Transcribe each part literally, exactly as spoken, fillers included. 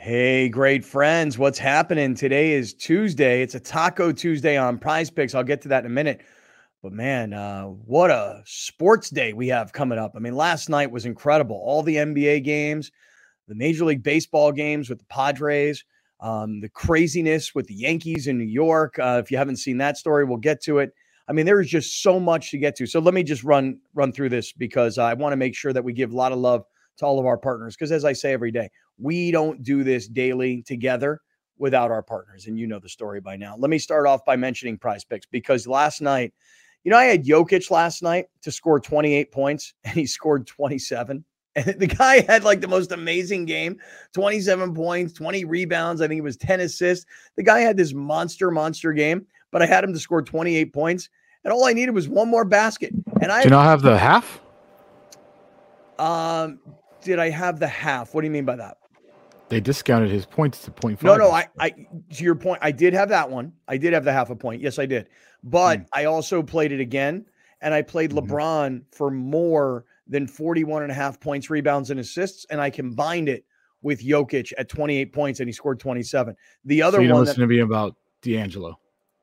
Hey, great friends. What's happening? Today is Tuesday. It's a Taco Tuesday on Prize Picks. I'll get to that in a minute. But man, uh, what a sports day we have coming up. I mean, last night was incredible. All the N B A games, the Major League Baseball games with the Padres, um, the craziness with the Yankees in New York. Uh, if you haven't seen that story, we'll get to it. I mean, there is just so much to get to. So let me just run run through this because I want to make sure that we give a lot of love to all of our partners. Because as I say every day, we don't do this daily together without our partners. And you know the story by now. Let me start off by mentioning Prize Picks because last night, you know, I had Jokic last night to score twenty-eight points and he scored twenty-seven. And the guy had like the most amazing game, twenty-seven points, twenty rebounds. I think it was ten assists. The guy had this monster, monster game, but I had him to score twenty-eight points. And all I needed was one more basket. And I Do you not have the half? Um, did I have the half? What do you mean by that? They discounted his points to point five. No, no, I, I, to your point, I did have that one. I did have the half a point. Yes, I did. But mm. I also played it again, and I played mm-hmm. LeBron for more than forty-one and a half points, rebounds, and assists, and I combined it with Jokic at twenty-eight points, and he scored twenty-seven. The other so you one didn't listen that, to me about D'Angelo.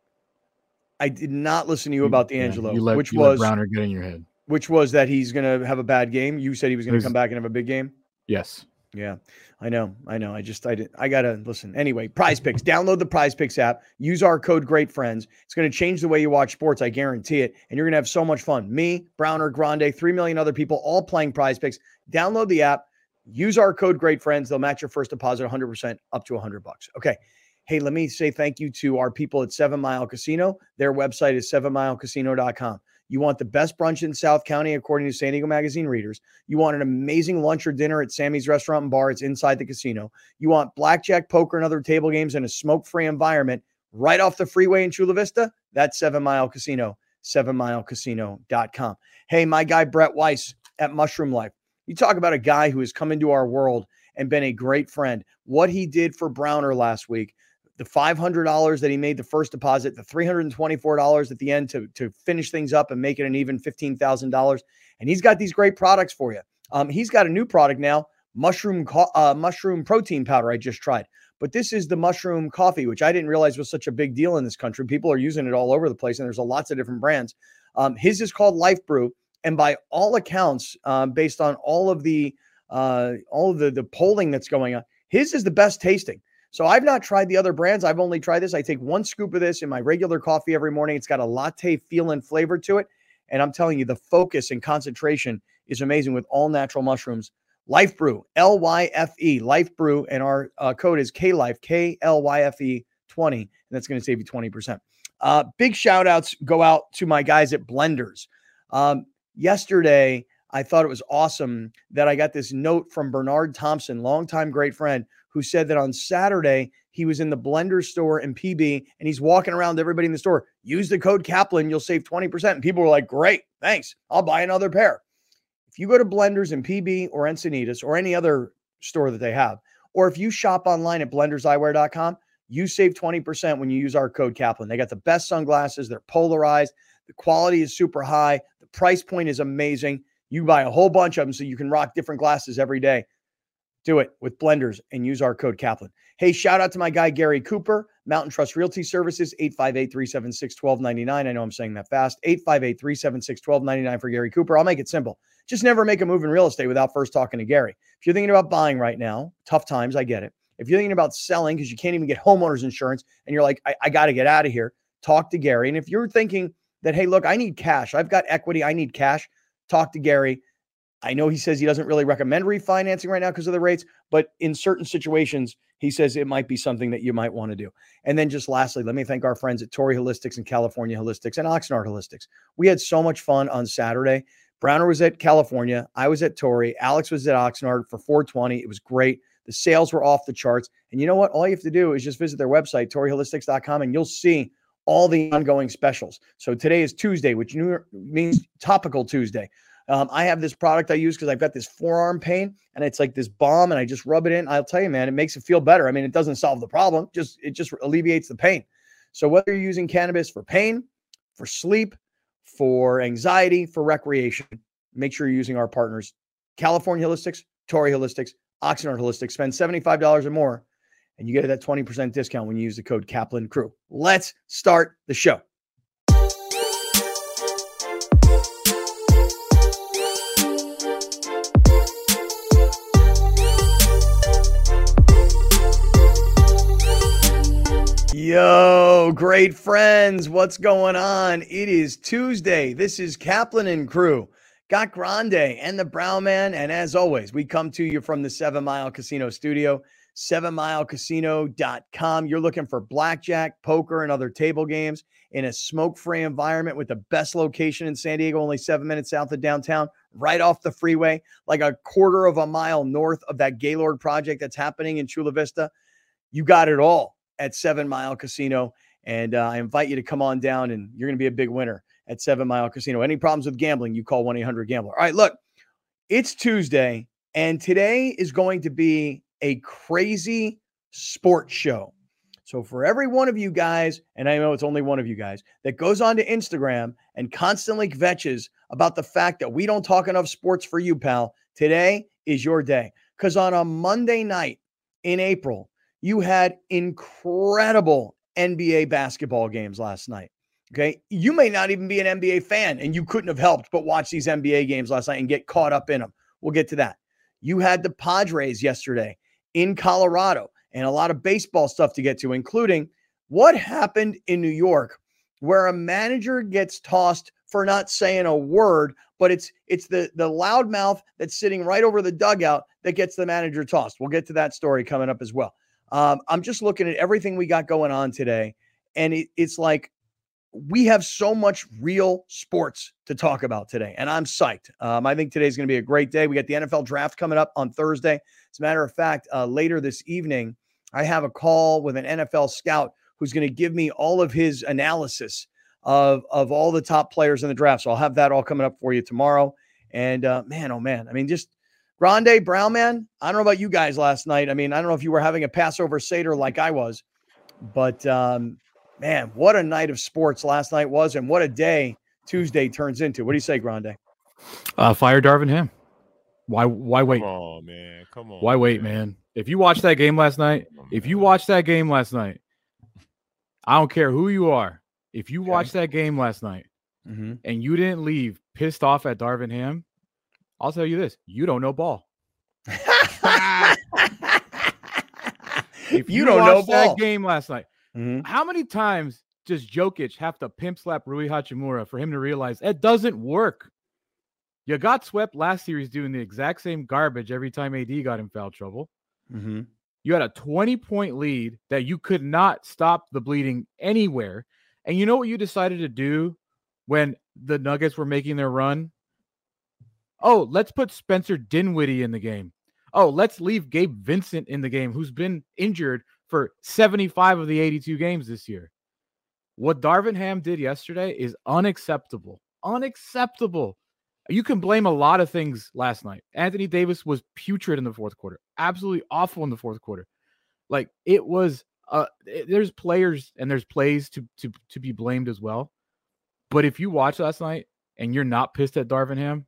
I did not listen to you about D'Angelo, yeah, you let, which you was let Browner get in your head. Which was that he's going to have a bad game. You said he was going to come back and have a big game. Yes. Yeah, I know. I know. I just, I did. I got to listen. Anyway, Prize Picks. Download the Prize Picks app. Use our code Great Friends. It's going to change the way you watch sports. I guarantee it. And you're going to have so much fun. Me, Browner, Grande, three million other people all playing Prize Picks. Download the app. Use our code Great Friends. They'll match your first deposit one hundred percent up to one hundred bucks. Okay. Hey, let me say thank you to our people at Seven Mile Casino. Their website is seven mile casino dot com. You want the best brunch in South County, according to San Diego Magazine readers. You want an amazing lunch or dinner at Sammy's Restaurant and Bar. It's inside the casino. You want blackjack, poker, and other table games in a smoke-free environment right off the freeway in Chula Vista? That's Seven Mile Casino, seven mile casino dot com. Hey, my guy Brett Weiss at Mushroom Life. You talk about a guy who has come into our world and been a great friend. What he did for Browner last week, the five hundred dollars that he made the first deposit, the three hundred twenty-four dollars at the end to, to finish things up and make it an even fifteen thousand dollars. And he's got these great products for you. Um, he's got a new product now, mushroom co- uh, mushroom protein powder I just tried. But this is the mushroom coffee, which I didn't realize was such a big deal in this country. People are using it all over the place, and there's a lots of different brands. Um, his is called Life Brew. And by all accounts, um, based on all of the uh, all of the, the polling that's going on, his is the best tasting. So I've not tried the other brands. I've only tried this. I take one scoop of this in my regular coffee every morning. It's got a latte feel and flavor to it. And I'm telling you, the focus and concentration is amazing with all natural mushrooms. Life Brew, L Y F E, Life Brew. And our uh, code is K Life, K L Y F E twenty. And that's going to save you twenty percent. Uh, big shout outs go out to my guys at Blenders. Um, yesterday, I thought it was awesome that I got this note from Bernard Thompson, longtime great friend, who said that on Saturday, he was in the Blender store in P B and he's walking around to everybody in the store. Use the code Kaplan, you'll save twenty percent. And people were like, great, thanks. I'll buy another pair. If you go to Blenders in P B or Encinitas or any other store that they have, or if you shop online at blenders eyewear dot com, you save twenty percent when you use our code Kaplan. They got the best sunglasses. They're polarized. The quality is super high. The price point is amazing. You buy a whole bunch of them so you can rock different glasses every day. Do it with Blenders and use our code Kaplan. Hey, shout out to my guy, Gary Cooper, Mountain Trust Realty Services, eight five eight, three seven six, one two nine nine. I know I'm saying that fast. eight five eight, three seven six, one two nine nine for Gary Cooper. I'll make it simple. Just never make a move in real estate without first talking to Gary. If you're thinking about buying right now, tough times, I get it. If you're thinking about selling because you can't even get homeowners insurance and you're like, I, I got to get out of here, talk to Gary. And if you're thinking that, hey, look, I need cash. I've got equity. I need cash. Talk to Gary. I know he says he doesn't really recommend refinancing right now because of the rates, but in certain situations, he says it might be something that you might want to do. And then just lastly, let me thank our friends at Torrey Holistics and California Holistics and Oxnard Holistics. We had so much fun on Saturday. Browner was at California. I was at Torrey. Alex was at Oxnard for four twenty. It was great. The sales were off the charts. And you know what? All you have to do is just visit their website, torrey holistics dot com, and you'll see all the ongoing specials. So today is Tuesday, which means Topical Tuesday. Um, I have this product I use because I've got this forearm pain and it's like this balm and I just rub it in. I'll tell you, man, it makes it feel better. I mean, it doesn't solve the problem. Just, it just alleviates the pain. So whether you're using cannabis for pain, for sleep, for anxiety, for recreation, make sure you're using our partners, California Holistics, Torrey Holistics, Oxnard Holistics. Spend seventy-five dollars or more and you get that twenty percent discount when you use the code Kaplan Crew. Let's start the show. Yo, great friends, what's going on? It is Tuesday. This is Kaplan and Crew. Got Grande and the Brown Man, and as always, we come to you from the Seven Mile Casino studio, seven mile casino dot com. You're looking for blackjack, poker, and other table games in a smoke-free environment with the best location in San Diego, only seven minutes south of downtown, right off the freeway, like a quarter of a mile north of that Gaylord project that's happening in Chula Vista. You got it all at Seven Mile Casino, and uh, I invite you to come on down, and you're going to be a big winner at Seven Mile Casino. Any problems with gambling, you call one eight hundred gambler. All right, look, it's Tuesday, and today is going to be a crazy sports show. So for every one of you guys, and I know it's only one of you guys, that goes on to Instagram and constantly kvetches about the fact that we don't talk enough sports for you, pal, today is your day. Because on a Monday night in April, you had incredible N B A basketball games last night. Okay. You may not even be an N B A fan, and you couldn't have helped but watch these N B A games last night and get caught up in them. We'll get to that. You had the Padres yesterday in Colorado, and a lot of baseball stuff to get to, including what happened in New York, where a manager gets tossed for not saying a word, but it's it's the, the loudmouth that's sitting right over the dugout that gets the manager tossed. We'll get to that story coming up as well. Um, I'm just looking at everything we got going on today, and it, it's like we have so much real sports to talk about today, and I'm psyched. Um, I think today's going to be a great day. We got the N F L draft coming up on Thursday. As a matter of fact, uh, later this evening, I have a call with an N F L scout who's going to give me all of his analysis of, of all the top players in the draft. So I'll have that all coming up for you tomorrow. And uh, man, oh man, I mean, just Grande, Brown Man, I don't know about you guys last night. I mean, I don't know if you were having a Passover Seder like I was, but um, man, what a night of sports last night was, and what a day Tuesday turns into. What do you say, Grande? Uh, fire Darvin Ham. Why? Why wait? Come on, man. Come on. Why wait, man? man? If you watched that game last night, on, if you watched that game last night, I don't care who you are. If you Okay. watched that game last night Mm-hmm. and you didn't leave pissed off at Darvin Ham, I'll tell you this: you don't know ball. If you, you, don't know watched ball. that game last night, Mm-hmm. how many times does Jokic have to pimp slap Rui Hachimura for him to realize it doesn't work? You got swept last series doing the exact same garbage every time A D got in foul trouble. Mm-hmm. You had a twenty-point lead that you could not stop the bleeding anywhere. And you know what you decided to do when the Nuggets were making their run? Oh, let's put Spencer Dinwiddie in the game. Oh, let's leave Gabe Vincent in the game, who's been injured for seventy-five of the eighty-two games this year. What Darvin Ham did yesterday is unacceptable. Unacceptable. You can blame a lot of things last night. Anthony Davis was putrid in the fourth quarter. Absolutely awful in the fourth quarter. Like, it was uh it, there's players and there's plays to to to be blamed as well. But if you watch last night and you're not pissed at Darvin Ham,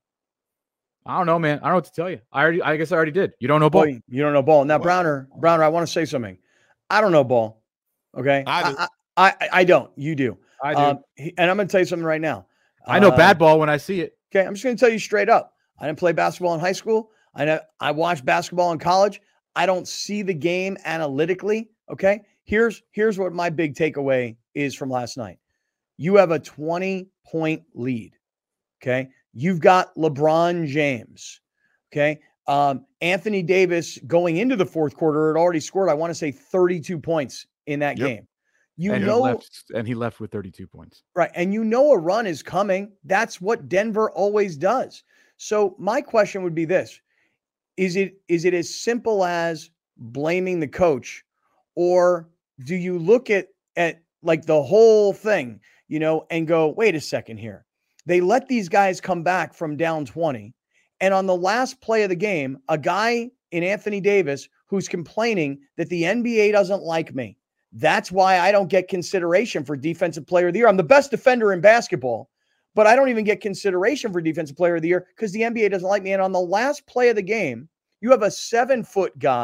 I don't know, man. I don't know what to tell you. I already I guess I already did. You don't know ball. Boy, you don't know ball. Now, Browner, Browner, I want to say something. I don't know ball. Okay. I do. I, I, I, I don't. You do. I do. Um, he- and I'm going to tell you something right now. I know Uh, bad ball when I see it. Okay, I'm just going to tell you straight up. I didn't play basketball in high school. I know I watched basketball in college. I don't see the game analytically. Okay, here's here's what my big takeaway is from last night. You have a twenty point lead. Okay, you've got LeBron James. Okay, um, Anthony Davis going into the fourth quarter had already scored, I want to say, thirty-two points in that Yep. game. You and know, he left, and he left with thirty-two points. right. And you know a run is coming. That's what Denver always does. So my question would be this. Is it is it as simple as blaming the coach, or do you look at at like the whole thing, you know, and go, wait a second here. They let these guys come back from down twenty. And on the last play of the game, a guy in Anthony Davis who's complaining that the N B A doesn't like me. That's why I don't get consideration for Defensive Player of the Year. I'm the best defender in basketball, but I don't even get consideration for Defensive Player of the Year because the N B A doesn't like me. And on the last play of the game, you have a seven-foot guy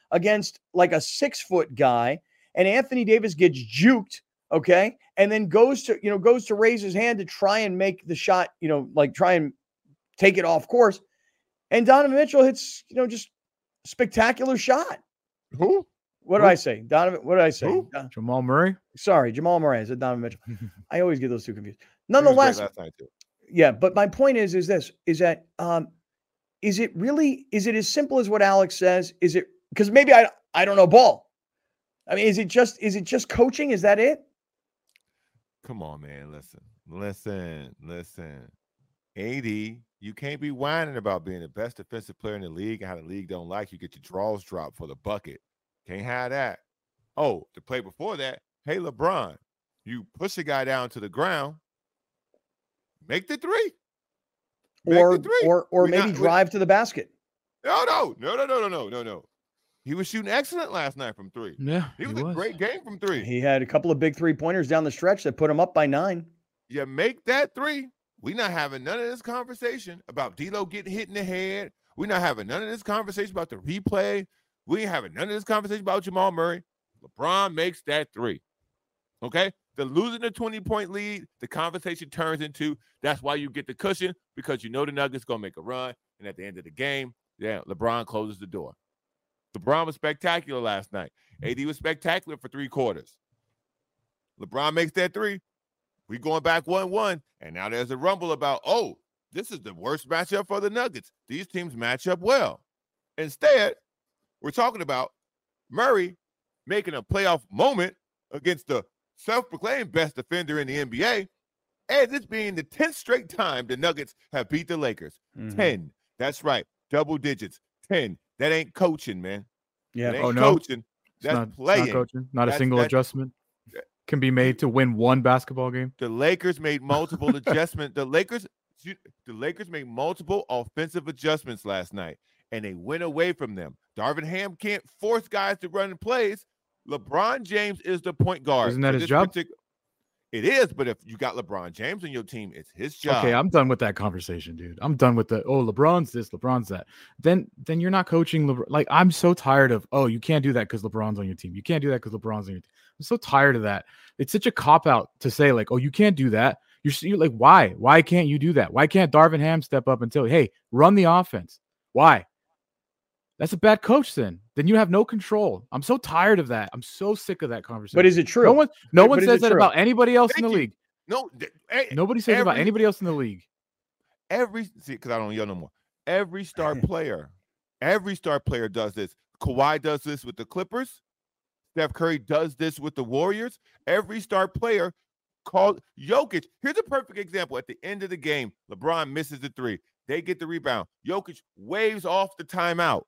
against like a six foot guy, and Anthony Davis gets juked, okay, and then goes to, you know, goes to raise his hand to try and make the shot, you know, like try and take it off course. And Donovan Mitchell hits, you know, just spectacular shot. Who? What Who? did I say? Donovan, what did I say? Who? Uh, Jamal Murray. sorry, Jamal Murray. I said Donovan Mitchell. I always get those two confused. He was great Nonetheless, last night too. yeah, but my point is, is this, is that, um, is it really, is it as simple as what Alex says? Is it, because maybe I, I don't know ball. I mean, is it just, is it just coaching? Is that it? Come on, man. Listen, listen, listen. A D, you can't be whining about being the best defensive player in the league and how the league don't like you. Get your draws dropped for the bucket. Can't have that. Oh, the play before that, hey, LeBron, you push the guy down to the ground, make the three. Make Or, the three. or, or We maybe not- we- drive to the basket. No, no, no, no, no, no, no, no, no. He was shooting excellent last night from three. Yeah, He was a great game from three. He had a couple of big three pointers down the stretch that put him up by nine. You make that three. We're not having none of this conversation about D'Lo getting hit in the head. We're not having none of this conversation about the replay. We ain't having none of this conversation about Jamal Murray. LeBron makes that three. Okay? The losing a twenty-point lead, the conversation turns into that's why you get the cushion, because you know the Nuggets going to make a run. And at the end of the game, yeah, LeBron closes the door. LeBron was spectacular last night. A D was spectacular for three quarters. LeBron makes that three. We going back one one, and now there's a rumble about, oh, this is the worst matchup for the Nuggets. These teams match up well. Instead, we're talking about Murray making a playoff moment against the self-proclaimed best defender in the N B A, and this being the tenth straight time the Nuggets have beat the Lakers. Mhm. ten. That's right. Double digits. ten. That ain't coaching, man. Yeah. That ain't Oh, no? coaching. It's That's not, it's playing. not coaching. Not a That's- single that's- adjustment can be made to win one basketball game. The Lakers made multiple adjustments. The Lakers, the Lakers made multiple offensive adjustments last night, and they went away from them. Darvin Ham can't force guys to run plays. LeBron James is the point guard. Isn't that for his this job? partic- It is, but if you got LeBron James on your team, it's his job. Okay, I'm done with that conversation, dude. I'm done with the oh, LeBron's this, LeBron's that. Then then you're not coaching LeBron. Like, I'm so tired of, oh, you can't do that because LeBron's on your team. You can't do that because LeBron's on your team. I'm so tired of that. It's such a cop out to say, like, oh, you can't do that. You're, you're like, why? Why can't you do that? Why can't Darvin Ham step up and tell you, hey, run the offense? Why? That's a bad coach then. Then you have no control. I'm so tired of that. I'm so sick of that conversation. But is it true? No one, no But- one but is says it that true? about anybody else in Thank the you. league. No, th- hey, Nobody says it about every- anybody else in the league. every see because I don't yell no more. Every star player, every star player does this. Kawhi does this with the Clippers. Steph Curry does this with the Warriors. Every star player called Jokic. Here's a perfect example. At the end of the game, LeBron misses the three. They get the rebound. Jokic waves off the timeout.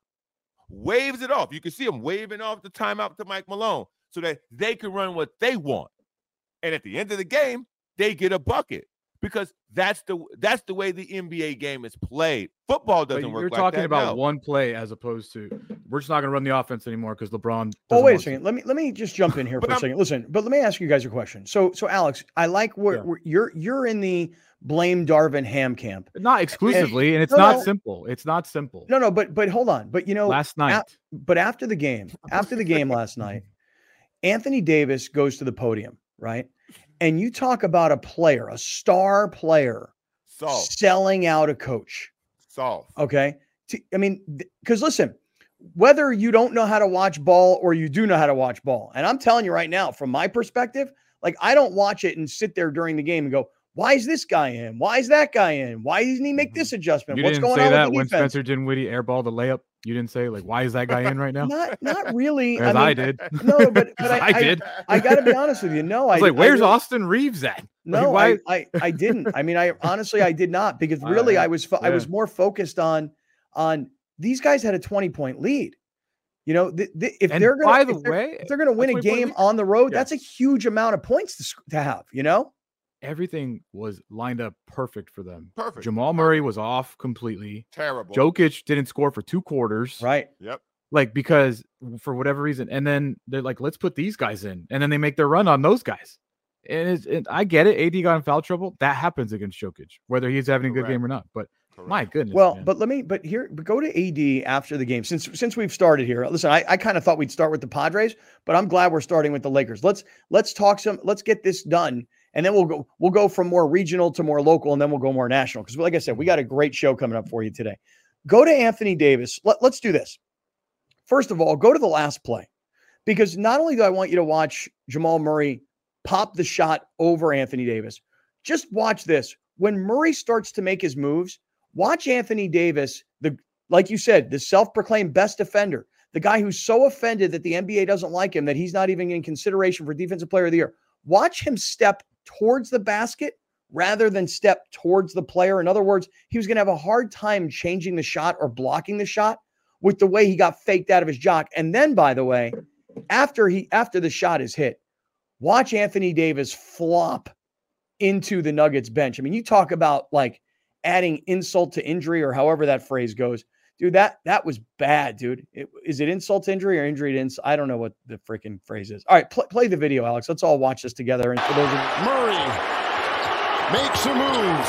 Waves it off. You can see him waving off the timeout to Mike Malone so that they can run what they want. And at the end of the game, they get a bucket because that's the that's the way the N B A game is played. Football But doesn't work you're like talking that. about no. one play as opposed to we're just not going to run the offense anymore because LeBron. Oh, doesn't wait a want to. second. Let me let me just jump in here But for a I'm- second. Listen, but let me ask you guys a question. So, so Alex, I like where, Yeah. where you're you're in the blame Darvin Ham camp. Not exclusively, and it's No, not no. simple. It's not simple. No, no, but but hold on. But you know, Last night, but after the game, after the game last night, Anthony Davis goes to the podium, right? And you talk about a player, a star player, Soft, selling out a coach. soft. Okay. T- I mean, because listen, whether you don't know how to watch ball or you do know how to watch ball, and I'm telling you right now, from my perspective, like I don't watch it and sit there during the game and go, why is this guy in? Why is that guy in? Why didn't he make this adjustment? you What's didn't going say on that with the when defense? Spencer Dinwiddie airballed the layup. You didn't say like, why is that guy in right now? Not, not really. As I, I, mean, did. No, but, but I, I did. I, I got to be honest with you. No, I was I like, where's I really, Austin Reeves at? No, Like, I, I, I didn't. I mean, I honestly, I did not because All really, right. I was, fo- I Yeah. was more focused on, on these guys had a twenty point lead. You know, th- th- if And they're going by to, the if they're, way, if they're going to win a twenty-point game lead? on the road, Yeah. that's a huge amount of points to, sc- to have. You know, everything was lined up perfect for them. Perfect. Jamal Murray was off completely. Terrible. Jokic didn't score for two quarters. right? Yep. Like, because for whatever reason, and then they're like, let's put these guys in, and then they make their run on those guys. And, it's, and I get it. A D got in foul trouble. That happens against Jokic, whether he's having a good Correct. game or not. But Correct. My goodness. Well, man. but let me, but here, but go to A D after the game. Since since we've started here, listen, I, I kind of thought we'd start with the Padres, but I'm glad we're starting with the Lakers. Let's let's talk some, let's get this done, and then we'll go we'll go from more regional to more local, and then we'll go more national. Because, like I said, we got a great show coming up for you today. Go to Anthony Davis. Let, let's do this. First of all, go to the last play, because not only do I want you to watch Jamal Murray pop the shot over Anthony Davis, just watch this. When Murray starts to make his moves, watch Anthony Davis, the like you said, the self-proclaimed best defender, the guy who's so offended that the N B A doesn't like him that he's not even in consideration for Defensive Player of the Year. Watch him step towards the basket rather than step towards the player. In other words, he was going to have a hard time changing the shot or blocking the shot with the way he got faked out of his jock. And then, by the way, after he after the shot is hit, watch Anthony Davis flop into the Nuggets bench. I mean, you talk about like adding insult to injury, or however that phrase goes. Dude, that that was bad, dude. It, is it insult to injury or injury to insult? I don't know what the freaking phrase is. All right, pl- play the video, Alex. Let's all watch this together. And for those of Murray makes a move.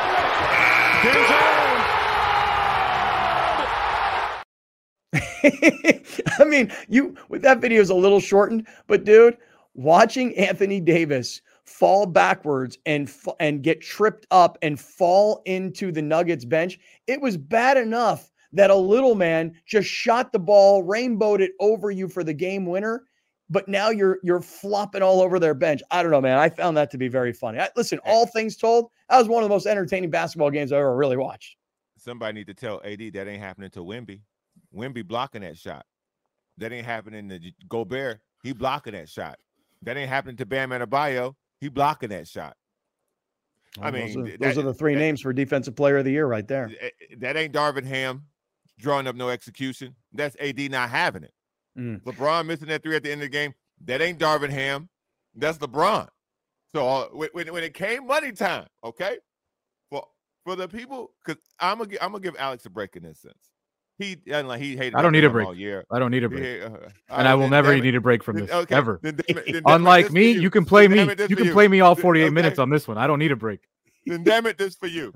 I mean, you that video is a little shortened, but dude, watching Anthony Davis fall backwards and and get tripped up and fall into the Nuggets bench, it was bad enough that a little man just shot the ball, rainbowed it over you for the game winner, but now you're you're flopping all over their bench. I don't know, man. I found that to be very funny. I, listen, all things told, that was one of the most entertaining basketball games I've ever really watched. Somebody need to tell A D that ain't happening to Wemby. Wemby blocking that shot. That ain't happening to Gobert. He blocking that shot. That ain't happening to Bam Adebayo. He blocking that shot. Well, I mean, those are, that, those are the three that, names for Defensive Player of the Year right there. That ain't Darvin Ham drawing up no execution. That's A D not having it. Mm. LeBron missing that three at the end of the game. That ain't Darvin Ham. That's LeBron. So uh, when, when it came money time, okay, for for the people, because I'm gonna I'm gonna give Alex a break in this sense. He like he hated. I don't need a break. All year. I don't need a break, He, uh, and I will never it, need a break from this then, okay, ever. Then, then, then, Unlike me, you. you can play then, me. You you can you. play me all forty-eight okay. minutes on this one. I don't need a break. Then damn it, this for you.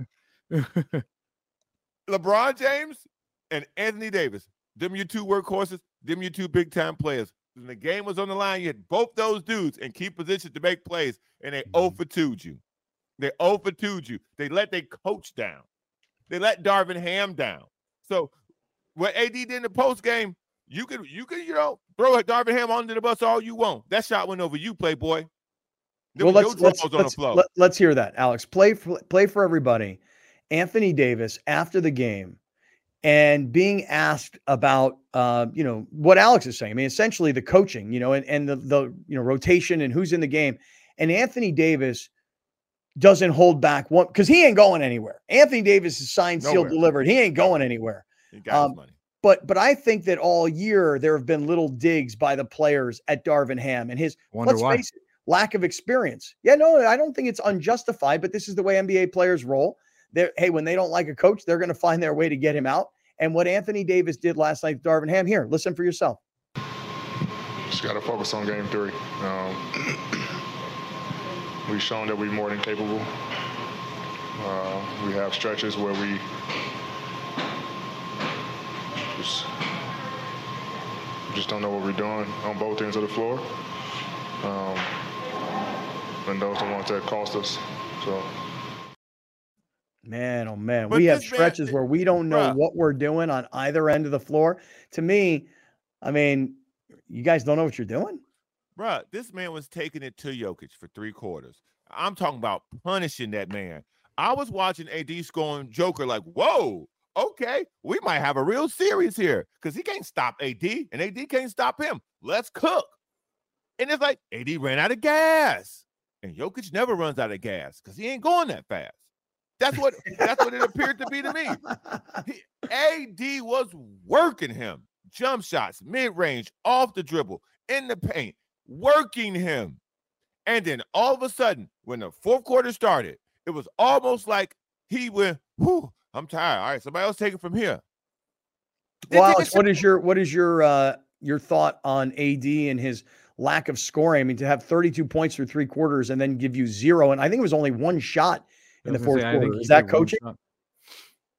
LeBron James and Anthony Davis, them your two workhorses, them your two big time players. When the game was on the line, you had both those dudes in key positions to make plays, and they oh for two'd you. They oh for two'd you. They let their coach down. They let Darvin Ham down. So what A D did in the post game, you could you could you know throw a Darvin Ham under the bus all you want. That shot went over you, Playboy. There well, let's no let's let's, let, let's hear that, Alex. Play for, play for everybody. Anthony Davis after the game and being asked about uh, you know what Alex is saying. I mean, essentially the coaching, you know, and and the the you know rotation and who's in the game. And Anthony Davis doesn't hold back one because he ain't going anywhere. Anthony Davis is signed, sealed, Nowhere. delivered. He ain't going anywhere. He got Um, his money. But but I think that all year there have been little digs by the players at Darvin Ham and his Wonder let's why. face it, lack of experience. Yeah, no, I don't think it's unjustified, but this is the way N B A players roll. They're, hey, when they don't like a coach, they're going to find their way to get him out. And what Anthony Davis did last night, Darvin Ham, here, listen for yourself. Just got to focus on game three. Um, we've shown that we're more than capable. Uh, we have stretches where we just, just don't know what we're doing on both ends of the floor. Um, and those are the ones that cost us. So. Man, oh man, But we have this man- stretches where we don't know Bruh. what we're doing on either end of the floor. To me, I mean, you guys don't know what you're doing? Bruh, this man was taking it to Jokic for three quarters. I'm talking about punishing that man. I was watching A D scoring Joker like, whoa, okay, we might have a real series here because he can't stop A D and A D can't stop him. Let's cook. And it's like A D ran out of gas. And Jokic never runs out of gas because he ain't going that fast. That's what that's what it appeared to be to me. He, A D was working him. Jump shots, mid-range, off the dribble, in the paint, working him. And then all of a sudden, when the fourth quarter started, it was almost like he went, whew, I'm tired. All right, somebody else take it from here. Well, Then take a Alex, shot. what is your what is your uh, your thought on A D and his lack of scoring? I mean, to have thirty-two points through three quarters and then give you zero, and I think it was only one shot in the I was fourth gonna say, I think quarter. he Is that did one coaching? shot.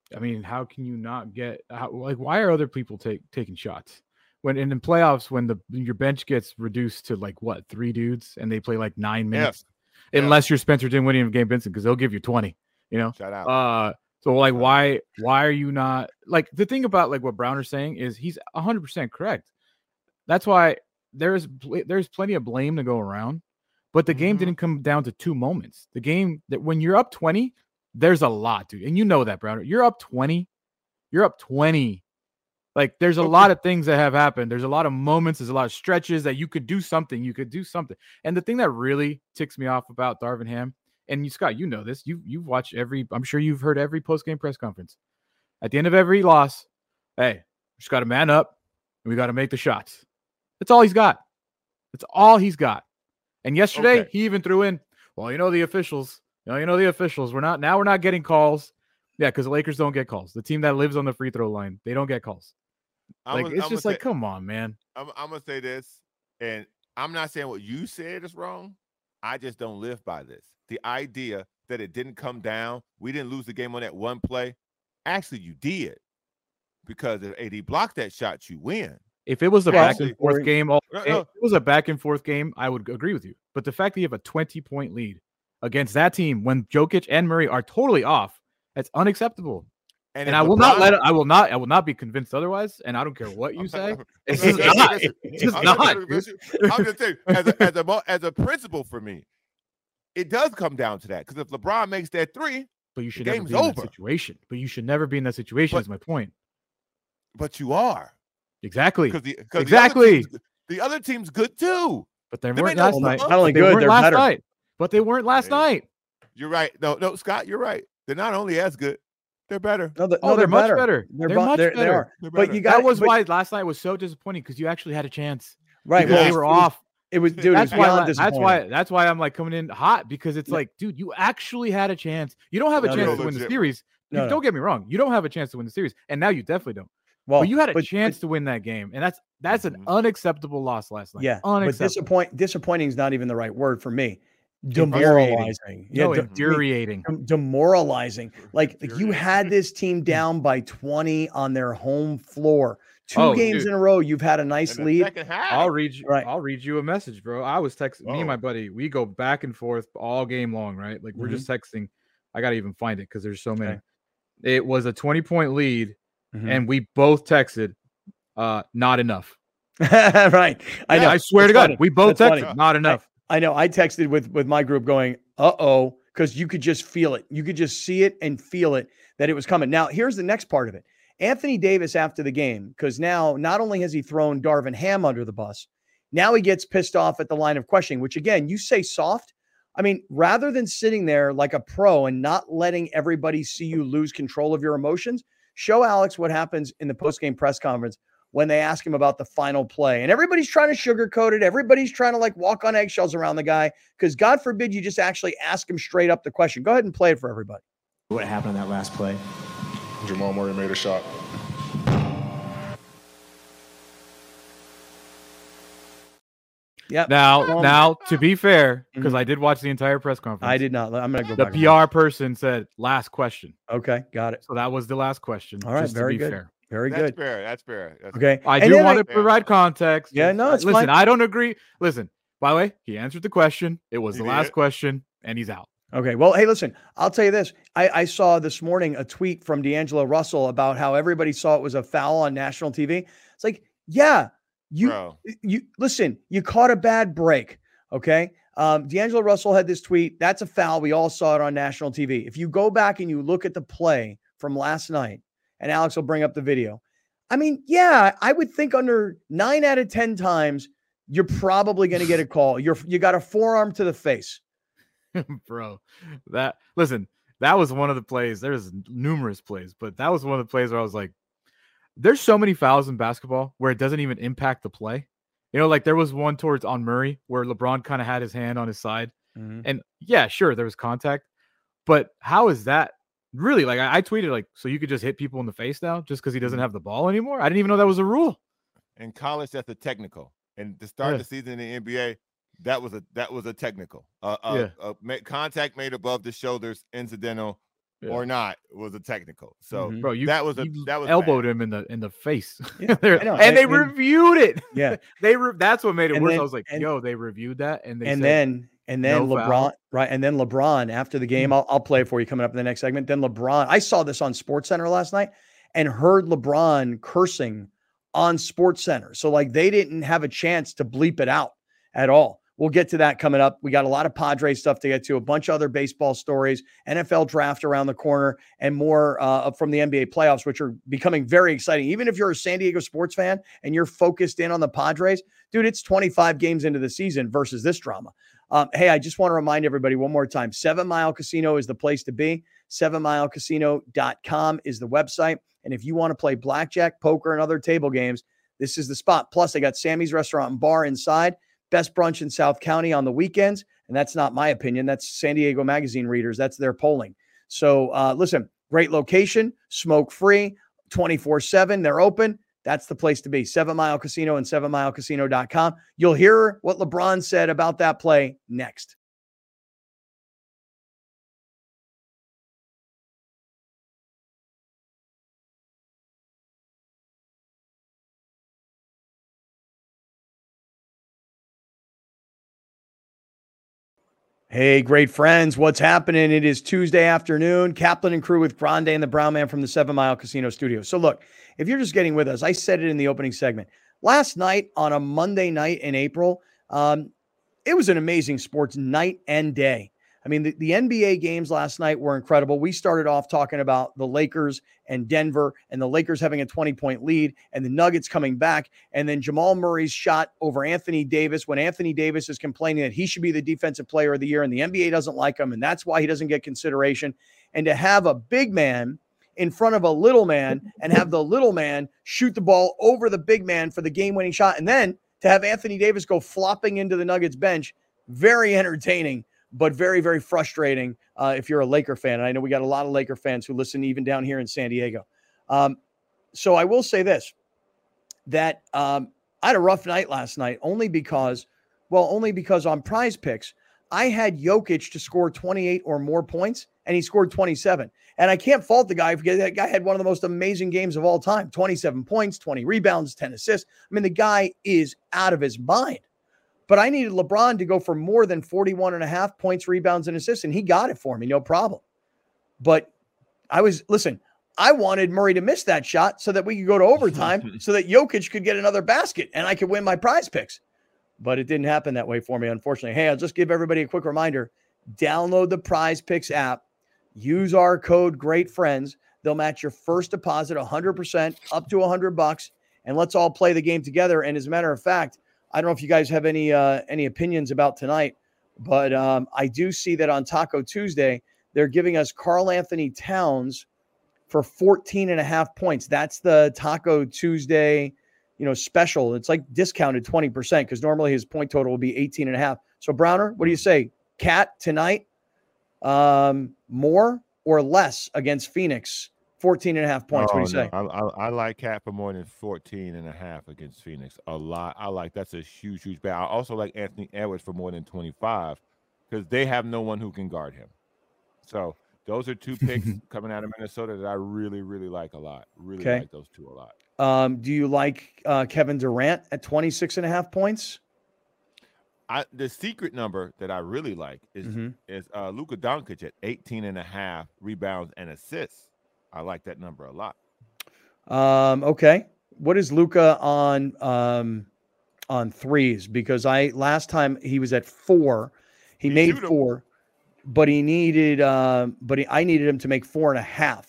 I mean, how can you not get how, like why are other people take taking shots when in the playoffs when the your bench gets reduced to like what three dudes and they play like nine minutes, Yeah. unless yeah. you're Spencer Dinwiddie and Gabe Vincent because they'll give you twenty. You know, shout out. Uh, so like why why are you not like the thing about like what Browner's saying is he's one hundred percent correct. That's why there's there's plenty of blame to go around, but the mm-hmm. game didn't come down to two moments. The game that when you're up twenty. There's a lot, dude. And you know that, Browner. You're up twenty. You're up twenty. Like, there's a lot of things that have happened. There's a lot of moments. There's a lot of stretches that you could do something. You could do something. And the thing that really ticks me off about Darvin Ham, and you, Scott, you know this. You, you've watched every, I'm sure you've heard every post-game press conference. At the end of every loss, hey, we just got to man up, and we got to make the shots. That's all he's got. That's all he's got. And yesterday, okay. he even threw in, well, you know, the officials. No, you know the officials. We're not now. We're not getting calls. Yeah, because the Lakers don't get calls. The team that lives on the free throw line, they don't get calls. Like I'm it's I'm just like, say, come on, man. I'm, I'm gonna say this, and I'm not saying what you said is wrong. I just don't live by this. The idea that it didn't come down, we didn't lose the game on that one play. Actually, you did, because if A D blocked that shot, you win. If it was a back and forth game, all, no, no. if it was a back and forth game, I would agree with you. But the fact that you have a twenty point lead against that team when Jokic and Murray are totally off, that's unexacceptable. And, and I will LeBron, not let it, I will not I will not be convinced otherwise. And I don't care what you say. It's just not. It's just not. I'm just saying, as a, as a as a principle for me, it does come down to that. Because if LeBron makes that three, but you should the never game's be in over. that situation. But you should never be in that situation. But, is my point. But you are exactly because the exactly the other, team's, the other team's good too. But they weren't last night. Not only good, they're last better. Night. But they weren't last hey, night. You're right. No, no, Scott, you're right. They're not only as good, they're better. No, the, oh, no they're, they're much better. better. They're, they're much they're, better. They are. They're but better. you got that was but, why last night was so disappointing because you actually had a chance. Right. Well, Well, they were off. It was, dude. That's it was why. that's why. That's why I'm like coming in hot because it's no. like, dude, you actually had a chance. You don't have a no, chance no, to win legit. the series. No, you, don't get me wrong. You don't have a chance to win the series, and now you definitely don't. Well, but you had a but, chance but, to win that game, and that's that's an unacceptable loss last night. Yeah, but disappoint disappointing is not even the right word for me. Demoralizing, yeah, no, de- infuriating, demoralizing. Like, like you had this team down by twenty on their home floor. Two oh, games dude. in a row, you've had a nice lead. I'll read you. Right. I'll read you a message, bro. I was texting oh. me and my buddy. We go back and forth all game long, right? Like we're mm-hmm. just texting. I gotta even find it because there's so many. Okay. It was a twenty point lead, mm-hmm. and we both texted, uh, "Not enough." Right. I know. I swear That's to God, funny. we both That's texted, funny. "Not enough." I, I know. I texted with with my group going, "Uh oh," because you could just feel it. You could just see it and feel it that it was coming. Now, here's the next part of it. Anthony Davis after the game, because now not only has he thrown Darvin Ham under the bus, now he gets pissed off at the line of questioning, which again, you say soft. I mean, rather than sitting there like a pro and not letting everybody see you lose control of your emotions, show Alex what happens in the postgame press conference when they ask him about the final play. And everybody's trying to sugarcoat it. Everybody's trying to like walk on eggshells around the guy because God forbid you just actually ask him straight up the question. Go ahead and play it for everybody. What happened on that last play? Jamal Murray made a shot. Yeah. Now, um, now to be fair, because mm-hmm. I did watch the entire press conference. I did not. I'm going to go the back. The P R person said last question. Okay, got it. So that was the last question. All right, just very to be good. Fair. Very That's good. Fair. That's fair. That's okay. fair. I and do want I, to provide context. Yeah, no, it's Listen, fine. I don't agree. Listen, by the way, he answered the question. It was He the did. last question, and he's out. Okay. Well, hey, listen, I'll tell you this. I, I saw this morning a tweet from D'Angelo Russell about how everybody saw it was a foul on national T V. It's like, yeah, you, Bro. you listen, you caught a bad break. Okay. Um, D'Angelo Russell had this tweet. That's a foul. We all saw it on national T V. If you go back and you look at the play from last night, and Alex will bring up the video. I mean, yeah, I would think under nine out of ten times, you're probably going to get a call. You're, you got a forearm to the face. Bro, that listen, that was one of the plays. There's numerous plays, but that was one of the plays where I was like, there's so many fouls in basketball where it doesn't even impact the play. You know, like there was one towards on Murray where LeBron kind of had his hand on his side. Mm-hmm. And yeah, sure, there was contact. But how is that really? Like I, I tweeted, like, so you could just hit people in the face now just because he doesn't have the ball anymore? I didn't even know that was a rule. In college, that's a technical. And to start Yeah. the season in the N B A, that was a that was a technical. Uh, uh, Yeah. uh, ma- contact made above the shoulders, incidental, Yeah. or not was a technical. So Mhm. Bro, you that was a you that was elbowed bad. him in the in the face. Yeah, They're- I know, and and- they and- reviewed it. Yeah. they re- that's what made it And worse. then- I was like, and- yo, they reviewed that and they and said then and then no LeBron, foul. right? And then LeBron after the game, I'll, I'll play it for you coming up in the next segment. Then LeBron, I saw this on SportsCenter last night and heard LeBron cursing on SportsCenter. So like they didn't have a chance to bleep it out at all. We'll get to that coming up. We got a lot of Padres stuff to get to, a bunch of other baseball stories, N F L draft around the corner, and more uh, from the N B A playoffs, which are becoming very exciting. Even if you're a San Diego sports fan and you're focused in on the Padres, dude, it's twenty-five games into the season versus this drama. Um, hey, I just want to remind everybody one more time, Seven Mile Casino is the place to be. seven mile casino dot com is the website. And if you want to play blackjack, poker, and other table games, this is the spot. Plus, they got Sammy's Restaurant and Bar inside. Best brunch in South County on the weekends. And that's not my opinion. That's San Diego Magazine readers. That's their polling. So uh, listen, great location, smoke free, twenty-four seven. They're open. That's the place to be. Seven Mile Casino and seven mile casino dot com. You'll hear what LeBron said about that play next. Hey, great friends. What's happening? It is Tuesday afternoon. Kaplan and crew with Grande and the Brown Man from the Seven Mile Casino Studio. So look, if you're just getting with us, I said it in the opening segment. Last night on a Monday night in April, um, it was an amazing sports night and day. I mean, the, the N B A games last night were incredible. We started off talking about the Lakers and Denver and the Lakers having a twenty-point lead and the Nuggets coming back. And then Jamal Murray's shot over Anthony Davis when Anthony Davis is complaining that he should be the defensive player of the year and the N B A doesn't like him. And that's why he doesn't get consideration. And to have a big man in front of a little man and have the little man shoot the ball over the big man for the game-winning shot. And then to have Anthony Davis go flopping into the Nuggets bench, very entertaining, but very, very frustrating uh, if you're a Laker fan. And I know we got a lot of Laker fans who listen even down here in San Diego. Um, so I will say this, that um, I had a rough night last night only because, well, only because on Prize Picks, I had Jokic to score twenty-eight or more points, and he scored twenty-seven. And I can't fault the guy because that guy had one of the most amazing games of all time, twenty-seven points, twenty rebounds, ten assists. I mean, the guy is out of his mind. But I needed LeBron to go for more than forty-one and a half points, rebounds, and assists, and he got it for me, no problem. But I was, listen, I wanted Murray to miss that shot so that we could go to overtime so that Jokic could get another basket and I could win my Prize Picks. But it didn't happen that way for me, unfortunately. Hey, I'll just give everybody a quick reminder. Download the Prize Picks app. Use our code GREATFRIENDS. They'll match your first deposit one hundred percent up to one hundred bucks, and let's all play the game together. And as a matter of fact, I don't know if you guys have any uh, any opinions about tonight, but um, I do see that on Taco Tuesday, they're giving us Karl Anthony Towns for fourteen and a half points. That's the Taco Tuesday, you know, special. It's like discounted twenty percent because normally his point total will be eighteen and a half. So Browner, what do you say? Cat tonight, um, more or less against Phoenix? fourteen and a half points. Oh, What do you no. say? I, I, I like Cat for more than fourteen and a half against Phoenix. A lot. I like that's a huge, huge bet. I also like Anthony Edwards for more than twenty-five because they have no one who can guard him. So those are two picks coming out of Minnesota that I really, really like a lot. Really Okay. like those two a lot. Um, do you like uh, Kevin Durant at twenty-six and a half points? I, the secret number that I really like is Mhm. is uh, Luka Doncic at eighteen and a half rebounds and assists. I like that number a lot. Um, okay. What is Luca on um, on threes? Because I last time he was at four, he, He made shoot 'em. four, but he needed um, but he, I needed him to make four and a half.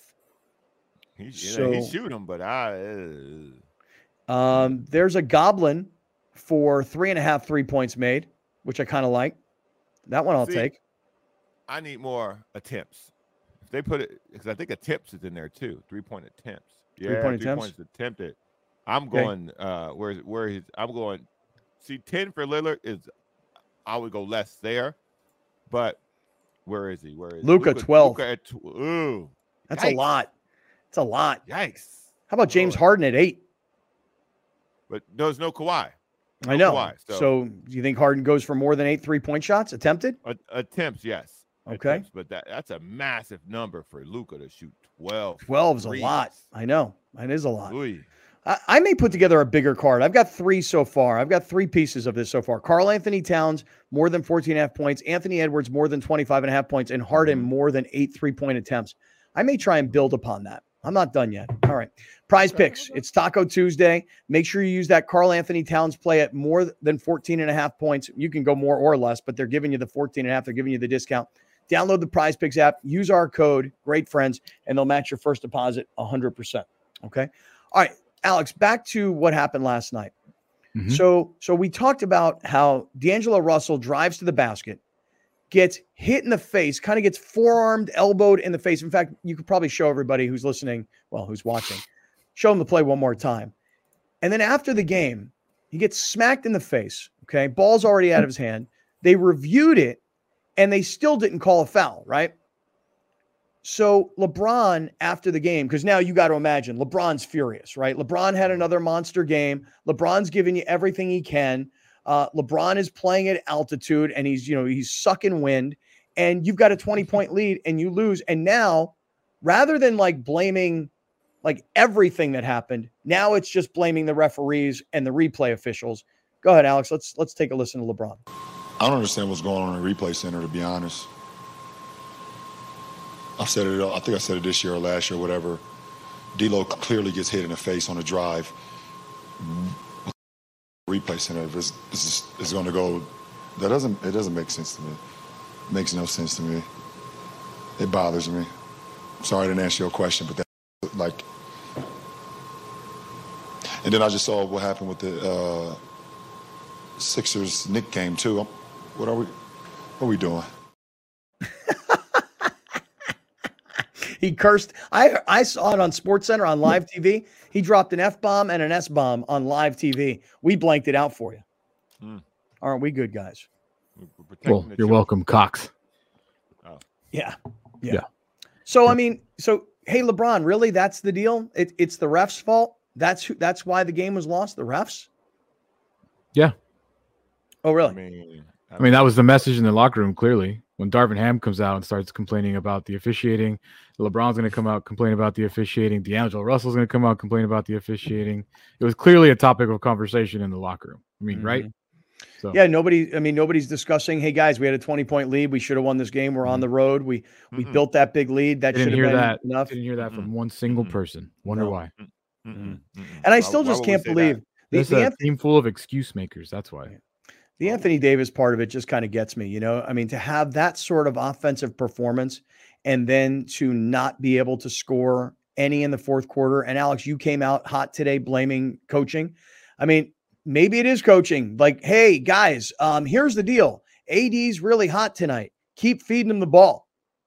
He's you So- know, he shoot him, but I uh, Um, there's a Goblin for three and a half three points made, which I kind of like. That one I'll See, take. I need more attempts. If they put it, because I think attempts is in there too. Three point attempts. Yeah, Three-point three attempts? points attempted. I'm Okay. going. Uh, where where he's? I'm going. See, ten for Lillard is. I would go less there, but where is he? Where is he? Luka, twelve. Luka at tw- ooh, That's a yikes. lot. It's a lot. Yikes! How about James Lord. Harden at eight? But there's no Kawhi. I No know. Kawhi, so. so- do you think Harden goes for more than eight three point shots attempted? A- attempts, yes. Okay. Attempts, but that, that's a massive number for Luka to shoot twelve. twelve is a lot. I know. It is a lot. Ooh. I, I may put together a bigger card. I've got three so far. I've got three pieces of this so far. Karl Anthony Towns, more than fourteen and a half points. Anthony Edwards, more than twenty-five and a half points. And Harden, Mm-hmm. more than eight three-point attempts. I may try and build upon that. I'm not done yet. All right. Prize picks. It's Taco Tuesday. Make sure you use that Karl Anthony Towns play at more than fourteen and a half points. You can go more or less, but they're giving you the fourteen and a half. They're giving you the discount. Download the Prize Picks app. Use our code, Great Friends, and they'll match your first deposit one hundred percent. Okay. All right. Alex, back to what happened last night. Mhm. So, so we talked about how D'Angelo Russell drives to the basket, gets hit in the face, kind of gets forearmed, elbowed in the face. In fact, you could probably show everybody who's listening, well, who's watching, show them the play one more time. And then after the game, he gets smacked in the face. Okay. Ball's already out of his hand. They reviewed it and they still didn't call a foul, right? So LeBron, after the game, because now you got to imagine LeBron's furious, right? LeBron had another monster game. LeBron's giving you everything he can. Uh, LeBron is playing at altitude and he's, you know, he's sucking wind, and you've got a twenty point lead and you lose. And now, rather than like blaming like everything that happened, now it's just blaming the referees and the replay officials. Go ahead, Alex. Let's let's take a listen to LeBron. I don't understand what's going on in the replay center, to be honest. I've said it, I think I said it this year or last year, whatever. D'Lo clearly gets hit in the face on a drive. Replay center, if it's, it's, just, it's going to go, that doesn't, it doesn't make sense to me. It makes no sense to me. It bothers me. Sorry I didn't answer your question, but that, like, and then I just saw what happened with the uh, Sixers Knick game too. What are we, what are we doing? He cursed. I I saw it on SportsCenter on live T V. He dropped an F-bomb and an S-bomb on live T V. We blanked it out for you. Mm. Aren't we good guys? We're protecting Well, the you're children. welcome, Cox. Oh. Yeah. Yeah. Yeah. So, I mean, so, hey, LeBron, really, that's the deal? It, it's the refs' fault? That's who, that's why the game was lost? The refs? Yeah. Oh, really? I mean, I mean, that was the message in the locker room, clearly. When Darvin Ham comes out and starts complaining about the officiating, LeBron's going to come out complain about the officiating. D'Angelo Russell's going to come out complain about the officiating. It was clearly a topic of conversation in the locker room. I mean, Mhm. right? So Yeah, nobody, I mean, nobody's discussing, hey, guys, we had a twenty point lead. We should have won this game. We're on the road. We we Mm-mm. built that big lead. That didn't should have hear been that. enough. Didn't hear that Mm-mm. from one single Mm-mm. person. Wonder No. why. Mm-mm. Mm-mm. And I Why- still why just would we can't say that? believe the, There's the, a Anthony, team full of excuse makers. That's why. the Anthony Davis part of it just kind of gets me, you know? I mean, to have that sort of offensive performance and then to not be able to score any in the fourth quarter. And Alex, you came out hot today blaming coaching. I mean, maybe it is coaching. Like, hey, guys, um, here's the deal. A D's really hot tonight. Keep feeding him the ball.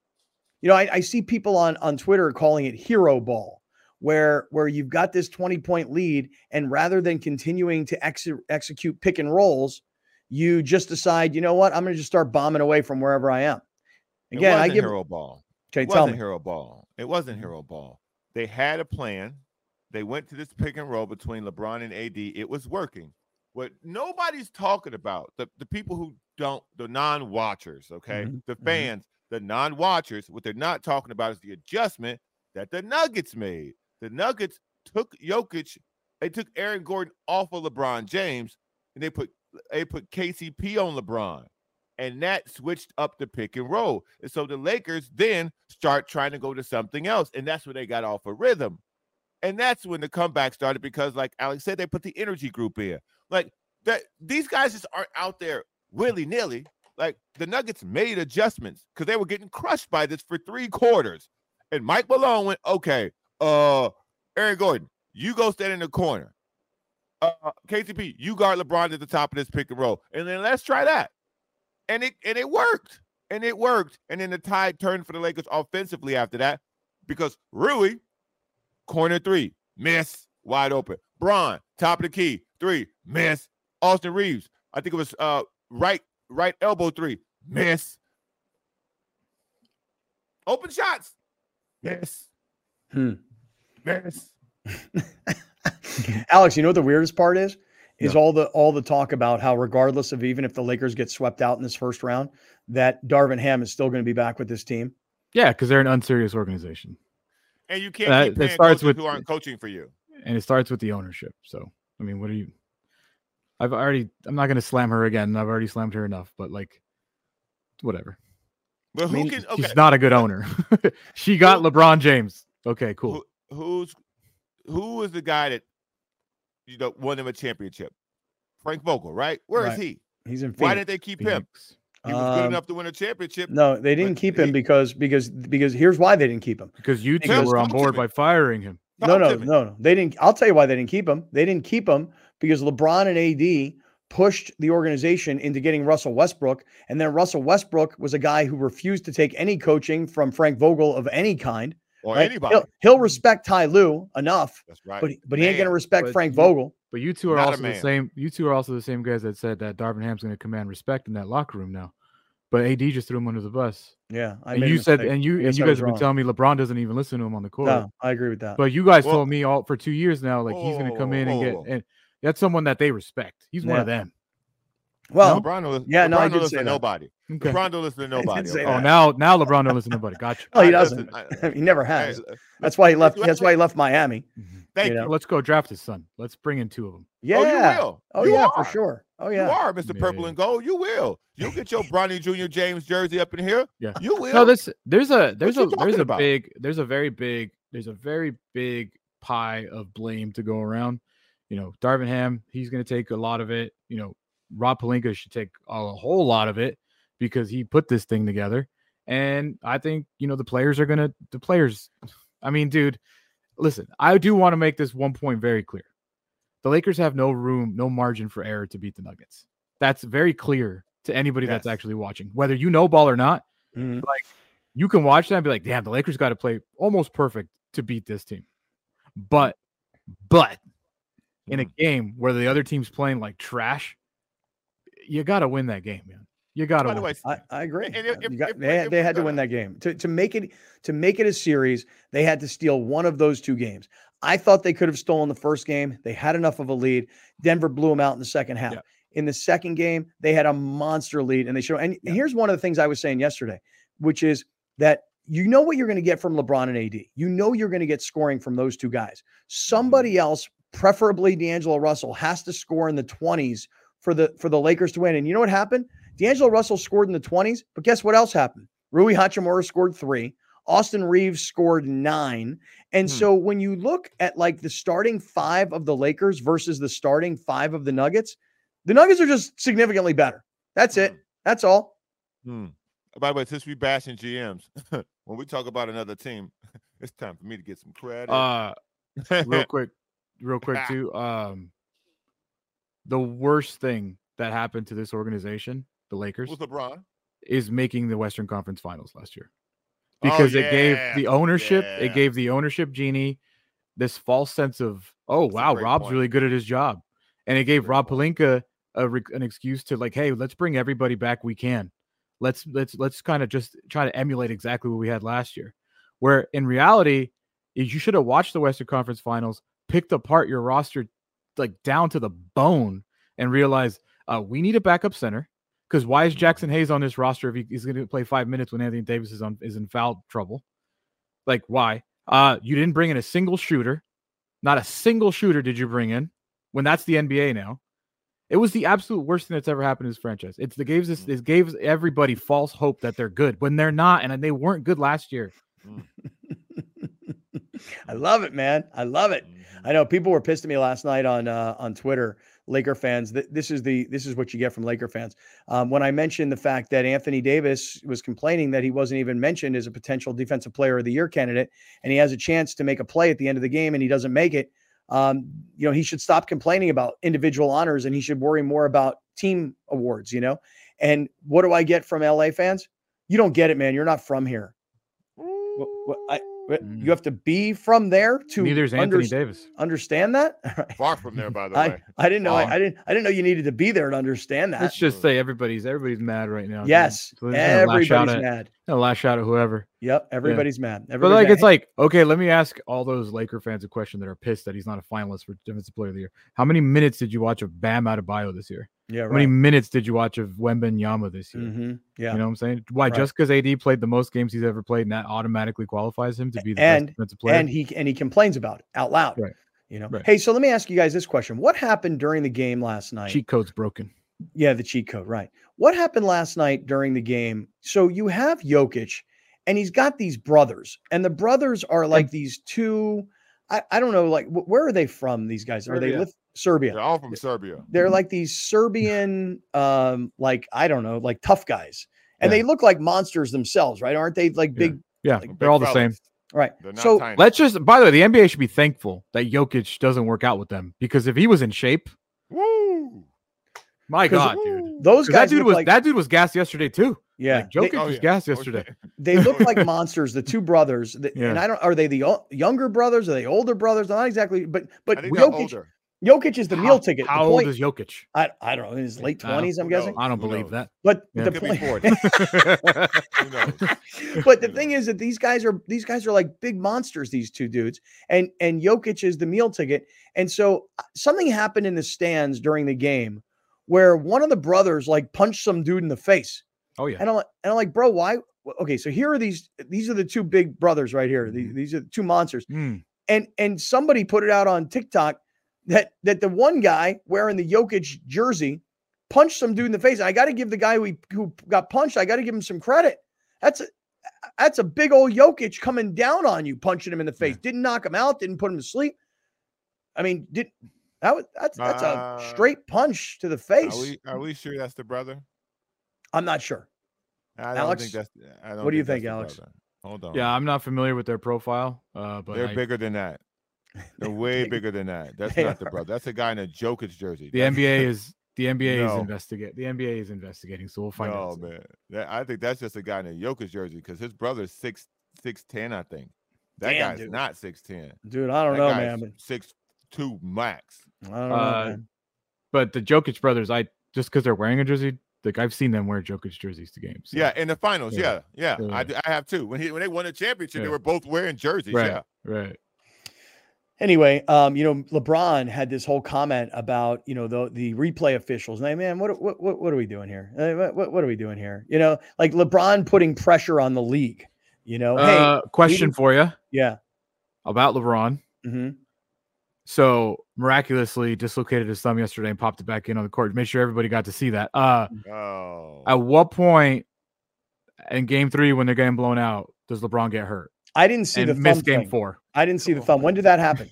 You know, I, I see people on, on Twitter calling it hero ball, where, where you've got this twenty point lead, and rather than continuing to ex- execute pick and rolls, you just decide, you know what, I'm going to just start bombing away from wherever I am. It Again, I wasn't give hero ball. Okay, It tell wasn't me. hero ball. It wasn't hero ball. They had a plan. They went to this pick and roll between LeBron and A D. It was working. What nobody's talking about, the, the people who don't, the non-watchers, okay, Mhm, the mhm. fans, the non-watchers, what they're not talking about is the adjustment that the Nuggets made. The Nuggets took Jokic, they took Aaron Gordon off of LeBron James, and they put they put K C P on LeBron. And that switched up the pick and roll. And so the Lakers then start trying to go to something else. And that's when they got off a rhythm. And that's when the comeback started, because like Alex said, they put the energy group in. Like that, these guys just aren't out there willy-nilly. Like the Nuggets made adjustments because they were getting crushed by this for three quarters. And Mike Malone went, okay, uh, Aaron Gordon, you go stand in the corner. Uh, K C P, you guard LeBron at the top of this pick and roll. And then let's try that. And it and it worked. And it worked. And then the tide turned for the Lakers offensively after that, because Rui, corner three, miss, wide open. Bron, top of the key, three, miss. Austin Reeves, I think it was uh right, right elbow three, miss. Open shots, miss. Hmm. Miss. Alex, you know what the weirdest part is? is Yeah. all the all the talk about how regardless of even if the Lakers get swept out in this first round, that Darvin Ham is still going to be back with this team. Yeah, because they're an unserious organization. And you can't Uh, keep it paying starts coaches with- who aren't coaching for you. And it starts with the ownership. So, I mean, what are you? I've already, I'm not going to slam her again. I've already slammed her enough, but like, whatever. But who mean, can? Okay, She's not a good owner. She got Who- LeBron James. Okay, cool. who, who's who is the guy that you know won him a championship? Frank Vogel, right? Where is Right. he? He's in Phoenix. Why didn't they keep him? Phoenix. He was good Um, enough to win a championship. No, they didn't But keep him he- because because because here's why they didn't keep him. Because you two Because- were on Talk to board me. by firing him. Talk No, no, to me. no, no. They didn't. I'll tell you why they didn't keep him. They didn't keep him because LeBron and A D pushed the organization into getting Russell Westbrook, and then Russell Westbrook was a guy who refused to take any coaching from Frank Vogel of any kind. or right? anybody. He'll, he'll respect Ty Lue enough, That's right. but but he ain't going to Man. respect But Frank you- Vogel. But you two are Not a also the man. same. You two are also the same guys that said that Darvin Ham's going to command respect in that locker room now. But A D just threw him under the bus. Yeah, I and made a you said, mistake. and I you and guess you I guys was have been wrong. telling me LeBron doesn't even listen to him on the court. No, I agree with that. But you guys Well- told me all for two years now, like he's going to come in and Whoa, get, whoa, whoa. and that's someone that they respect. He's one of Yeah. them. well, LeBron don't listen, yeah, no, I LeBron did don't listen say to that. nobody. Okay. LeBron don't listen to nobody. did say okay? Oh, that. now now LeBron don't listen to nobody. Gotcha. well, he I- doesn't. listen, he never Hey, has. uh, That's why he left. listen, That's why he left Miami. Thank you you. know? Let's go draft his son. Let's bring in two of them. Yeah. Oh, you will. Oh, You yeah, are. for sure. Oh You yeah. are, Mister Purple Yeah. and Gold. You will. You'll get your Bronny Junior James jersey up in here. Yeah. You will. No, this there's a there's you a there's talking a about? big there's a very big there's a very big pie of blame to go around. You know, Darvin Ham, he's going to take a lot of it. You know, Rob Pelinka should take a whole lot of it because he put this thing together. And I think, you know, the players are going to the players. I mean, dude, listen, I do want to make this one point very clear. The Lakers have no room, no margin for error to beat the Nuggets. That's very clear to anybody that's Yes. actually watching, whether you know ball or not. Mhm. You can watch that and be like, damn, the Lakers got to play almost perfect to beat this team. But, but in a game where the other team's playing like trash, you got to win that game, man. You got to By the win. way, I, I agree. And if- You got- if- they had, if they we're had to gonna- win that game to to make it to make it a series. They had to steal one of those two games. I thought they could have stolen the first game. They had enough of a lead. Denver blew them out in the second half. Yeah. In the second game, they had a monster lead, and they showed. And Yeah. here's one of the things I was saying yesterday, which is that you know what you're going to get from LeBron and A D. You know you're going to get scoring from those two guys. Somebody else, preferably D'Angelo Russell, has to score in the twenties for the for the Lakers to win. And you know what happened? D'Angelo Russell scored in the twenties, but guess what else happened? Rui Hachimura scored three. Austin Reeves scored nine. And Hmm. so when you look at like the starting five of the Lakers versus the starting five of the Nuggets, the Nuggets are just significantly better. That's it. That's all. Hmm. By the way, since we bashing G Ms, when we talk about another team, it's time for me to get some credit. Uh, real quick, real quick too. Um, the worst thing that happened to this organization, the Lakers, Who's LeBron? is making the Western Conference Finals last year Oh, because it gave yeah, the ownership, yeah. it gave the ownership genie this false sense of, oh That's a wow, great Rob's point. really good at his job, and it gave Great Rob point. Pelinka a, re- an excuse to like, hey, let's bring everybody back we can. Let's let's let's kind of just try to emulate exactly what we had last year. Where in reality, is you should have watched the Western Conference Finals, picked apart your roster like down to the bone, and realized uh, we need a backup center. Because why is Jackson Hayes on this roster if he, he's going to play five minutes when Anthony Davis is on is in foul trouble? Like why? Uh, you didn't bring in a single shooter, not a single shooter did you bring in when that's the N B A now. It was the absolute worst thing that's ever happened to this franchise. It's the gives this it gave everybody false hope that they're good when they're not, and they weren't good last year. I love it, man. I love it. Mm-hmm. I know people were pissed at me last night on uh, on Twitter. Laker fans, th- this is the this is what you get from Laker fans. Um, when I mentioned the fact that Anthony Davis was complaining that he wasn't even mentioned as a potential Defensive Player of the Year candidate, and he has a chance to make a play at the end of the game, and he doesn't make it. Um, you know, he should stop complaining about individual honors, and he should worry more about team awards. You know, and what do I get from L A fans? You don't get it, man. You're not from here. What, what, I, But you have to be from there to Neither is under- Anthony Davis. understand that. Far from there, by the I, way. I didn't know. I, Far. I didn't. I didn't know you needed to be there to understand that. Let's just say everybody's everybody's mad right now. dude. Yes, So they're gonna lash out everybody's at- mad. gonna lash out at whoever. Yep, everybody's mad. But Everybody's like, mad. it's like, okay, let me ask all those Laker fans a question that are pissed that he's not a finalist for Defensive Player of the Year. How many minutes did you watch of Bam Adebayo this year? yeah, How many right. minutes did you watch of Wembanyama this year? hmm Yeah, You know what I'm saying? Why? Right. Just because A D played the most games he's ever played, and that automatically qualifies him to be the And- best defensive player? and he and he complains about it out loud. Right. You know. Right. Hey, so let me ask you guys this question: what happened during the game last night? Cheat code's broken. Yeah, the cheat code, right. What happened last night during the game? So you have Jokic, and he's got these brothers, and the brothers are like these two, I, I don't know, like, wh- where are they from, these guys? Are they Serbia. live Serbia? They're all from Serbia. They're like these Serbian, um, like, I don't know, like tough guys. And Yeah. they look like monsters themselves, right? Aren't they like big, Yeah, Like they're all Big the same. fellas. right? They're not So tiny. Let's just, by the way, the N B A should be thankful that Jokic doesn't work out with them, because if he was in shape, Woo! my 'Cause God, dude. those 'Cause guys that dude look was like, that dude was gassed yesterday too. yeah, Like, Jokic they, Oh, was yeah. gassed Oh, yesterday. yeah. they look like monsters, the two brothers. that- Yeah. And I don't, are they the o- younger brothers? Are they older brothers? Not exactly, but, but I think they're Jokic, older. Jokic is the meal ticket. How the old point, is Jokic? I, I don't know, in his late I don't- twenties, I'm who guessing. knows? I don't Who believe knows? that. But Yeah. the Could be point, forty. Who knows? but the Who thing knows? is that these guys are these guys are like big monsters, these two dudes, and and Jokic is the meal ticket. And so uh, something happened in the stands during the game where one of the brothers like punched some dude in the face, Oh yeah. and I'm like, and I'm like, bro, why? Okay, so here are these these are the two big brothers right here. These, these are the two monsters, Mm. and and somebody put it out on TikTok that that the one guy wearing the Jokic jersey punched some dude in the face. I got to give the guy who, who got punched, I got to give him some credit. That's a that's a big old Jokic coming down on you, punching him in the face. Didn't knock him out, didn't put him to sleep. I mean, did that was that's that's Uh, a straight punch to the face. Are we are we sure that's the brother? I'm not sure. I don't Alex, think that's. I don't what do you that's think, the Alex? brother. Hold on. Yeah, I'm not familiar with their profile, uh, but they're I- bigger than that. They're way They- bigger than that. That's they not the are. brother. That's a guy in a Jokic jersey. the That's- N B A is the N B A is No. investigate. The N B A is investigating, so we'll find no, out. soon. man. That, I think that's just a guy in a Jokic jersey because his brother's six six ten. I think that Damn, guy's dude. not six ten. Dude, I don't That know, guy's man. But six two max. I don't know, Uh, man. But the Jokic brothers, I just because they're wearing a jersey, like I've seen them wear Jokic jerseys to games. so- Yeah, in the finals. Yeah, Yeah. yeah. Yeah. I, d- I have too. When he when they won the championship, Yeah. they were both wearing jerseys. right, Yeah. right. Anyway, um, you know, LeBron had this whole comment about, you know, the the replay officials. And I, man, what what what, what are we doing here? Uh, What, what what are we doing here? You know, like LeBron putting pressure on the league. You know, hey, Uh, question didn't- for you yeah, about LeBron. hmm So miraculously dislocated his thumb yesterday and popped it back in on the court. Make sure everybody got to see that. Uh, Oh. at what point in Game Three, when they're getting blown out, does LeBron get hurt I didn't see and the miss thumb Game thing. Four? I didn't see the thumb. When did that happen?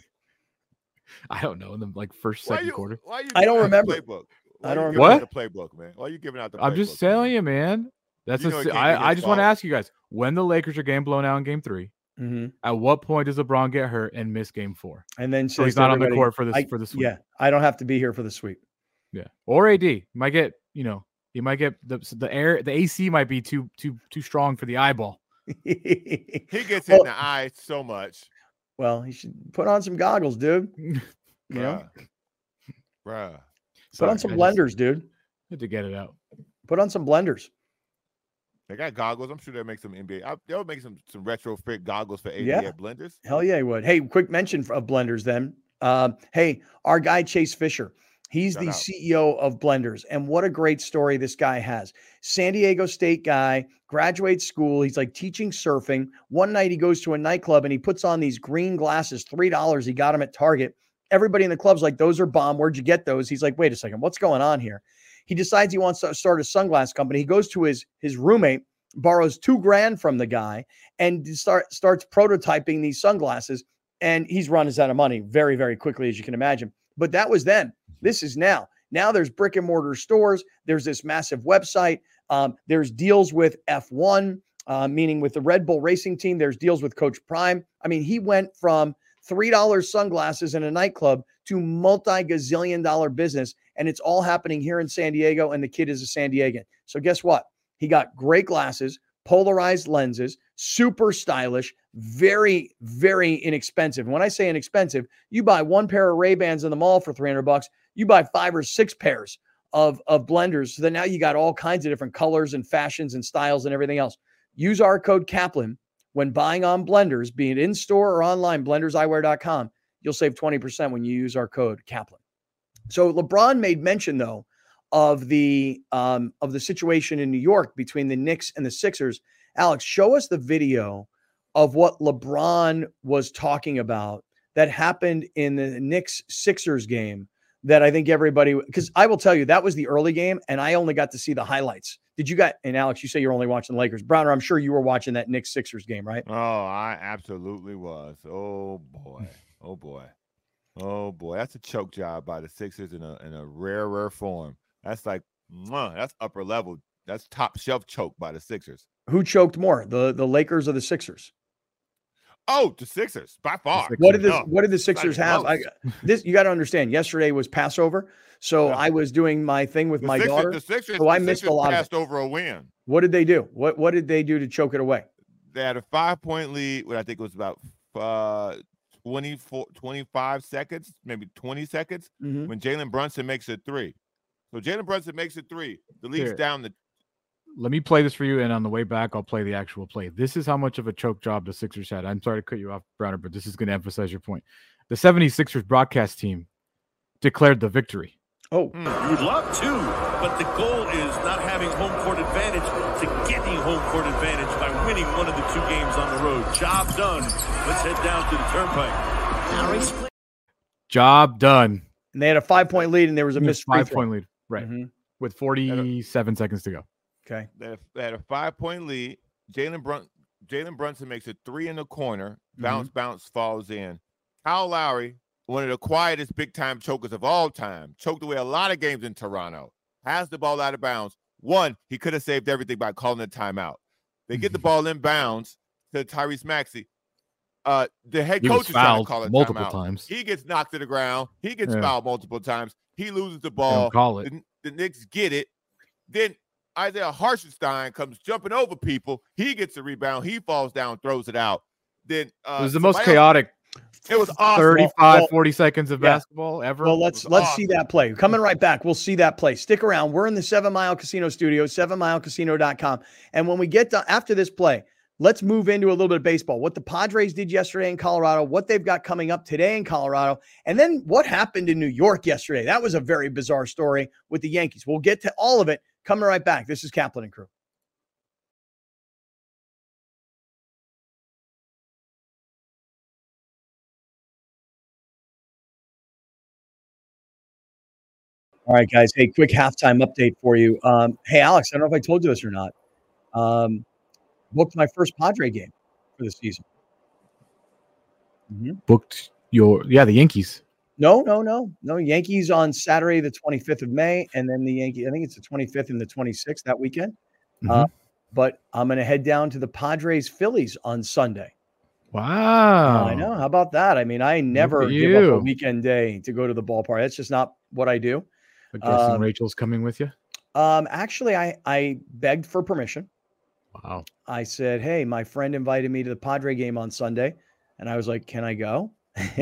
I don't know. In the like first, Why second you, quarter. why you I don't giving out the remember. Playbook? I Why don't you remember. giving out the playbook, man. Why are you giving out the? I'm just playbook, man? telling you, man. That's You a know it si- can't be I, I his just want to fault. ask you guys: when the Lakers are getting blown out in Game Three, hmm at what point does LeBron get hurt and miss Game Four? And then So says he's to not on the everybody, court for this I- for the sweep. Yeah, I don't have to be here for the sweep. Yeah. Or A D might get, you know, he might get the the air, the A C might be too too too strong for the eyeball. He gets Well- in the eye so much. Well, he should put on some goggles, dude. You know, Bruh. Bruh. put on Sorry, some I just blenders, dude. had to get it out. Put on some blenders. They got goggles. I'm sure they'll make some N B A. I, they'll make some some retrofit goggles for A D Yeah. at Blenders. Hell yeah, he would. Hey, quick mention of blenders then. Um, hey, our guy Chase Fisher. He's Shout the out. C E O of Blenders. And what a great story this guy has. San Diego State guy, graduates school. He's like teaching surfing. One night he goes to a nightclub and he puts on these green glasses, three dollars. He got them at Target. Everybody in the club's like, those are bomb. Where'd you get those? He's like, wait a second, what's going on here? He decides he wants to start a sunglass company. He goes to his, his roommate, borrows two grand from the guy, and start starts prototyping these sunglasses. And he's run us out of money very, very quickly, as you can imagine. But that was then. This is now. Now there's brick and mortar stores. There's this massive website. Um, there's deals with F one, uh, meaning with the Red Bull racing team. There's deals with Coach Prime. I mean, he went from three dollars sunglasses in a nightclub to multi-gazillion dollar business. And it's all happening here in San Diego. And the kid is a San Diegan. So guess what? He got great glasses, polarized lenses, super stylish, very, very inexpensive. When I say inexpensive, you buy one pair of Ray-Bans in the mall for three hundred bucks. You buy five or six pairs of, of blenders. So then now you got all kinds of different colors and fashions and styles and everything else. Use our code Kaplan when buying on blenders, be it in store or online, blenders eyewear dot com. You'll save twenty percent when you use our code Kaplan. So LeBron made mention, though, of the um, of the situation in New York between the Knicks and the Sixers. Alex, show us the video of what LeBron was talking about that happened in the Knicks-Sixers game that I think everybody, because I will tell you, that was the early game, and I only got to see the highlights. Did you got, and Alex, you say you're only watching the Lakers. Browner, I'm sure you were watching that Knicks-Sixers game, right? Oh, I absolutely was. Oh, boy. Oh, boy. Oh, boy. That's a choke job by the Sixers in a, in a rare, rare form. That's like, mwah, that's upper level. That's top shelf choke by the Sixers. Who choked more, the, the Lakers or the Sixers? Oh, the Sixers by far. Sixers. What did the no, What did the Sixers have? I, this you got to understand. Yesterday was Passover, so yeah. I was doing my thing with the my Sixers, daughter. The Sixers, so I the missed Sixers a lot passed of it. over a win. What did they do? What What did they do to choke it away? They had a five point lead. What I think was about uh, twenty-four, twenty-five seconds, maybe twenty seconds, mm-hmm. when Jalen Brunson makes a three. So Jalen Brunson makes a three. The lead's Here. down the. Let me play this for you, and on the way back, I'll play the actual play. This is how much of a choke job the Sixers had. I'm sorry to cut you off, Browner, but this is going to emphasize your point. The seventy-sixers broadcast team declared the victory. Oh. Mm. You would love to, but the goal is not having home court advantage to getting home court advantage by winning one of the two games on the road. Job done. Let's head down to the Turnpike. Job done. And they had a five-point lead, and there was a missed free throw. Five-point lead, right, mm-hmm. with forty-seven seconds to go. Okay. They had a, they had a five-point lead. Jalen Brun- Jalen Brunson makes a three in the corner. Bounce, mm-hmm. bounce, falls in. Kyle Lowry, one of the quietest big-time chokers of all time, choked away a lot of games in Toronto, has the ball out of bounds. One, he could have saved everything by calling a timeout. They get the ball in bounds to Tyrese Maxey. Uh, the head he coach is trying to call it multiple timeout. times. He gets knocked to the ground. He gets yeah. fouled multiple times. He loses the ball. Call it. The, the Knicks get it. Then Isaiah Hartenstein comes jumping over people. He gets a rebound. He falls down, throws it out. Then uh, it was the most chaotic. It was awesome. thirty-five, well, forty seconds of yeah. basketball ever. Well, let's let's awesome. see that play. Coming right back, we'll see that play. Stick around. We're in the Seven Mile Casino studio, seven mile casino dot com. And when we get to after this play, let's move into a little bit of baseball. What the Padres did yesterday in Colorado, what they've got coming up today in Colorado, and then what happened in New York yesterday. That was a very bizarre story with the Yankees. We'll get to all of it coming right back. This is Kaplan and Crew. All right, guys. Hey, quick halftime update for you. Um, hey, Alex, I don't know if I told you this or not. Um, booked my first Padre game for the season. Mm-hmm. Booked your, yeah, the Yankees. No, no, no, no. Yankees on Saturday, the twenty-fifth of May, and then the Yankee, I think it's the twenty-fifth and the twenty-sixth that weekend. Mm-hmm. Uh, but I'm going to head down to the Padres Phillies on Sunday. Wow. Uh, I know. How about that? I mean, I never give up a weekend day to go to the ballpark. That's just not what I do. I'm guessing um, Rachel's coming with you? Um, actually, I, I begged for permission. Wow. I said, hey, my friend invited me to the Padre game on Sunday. And I was like, can I go?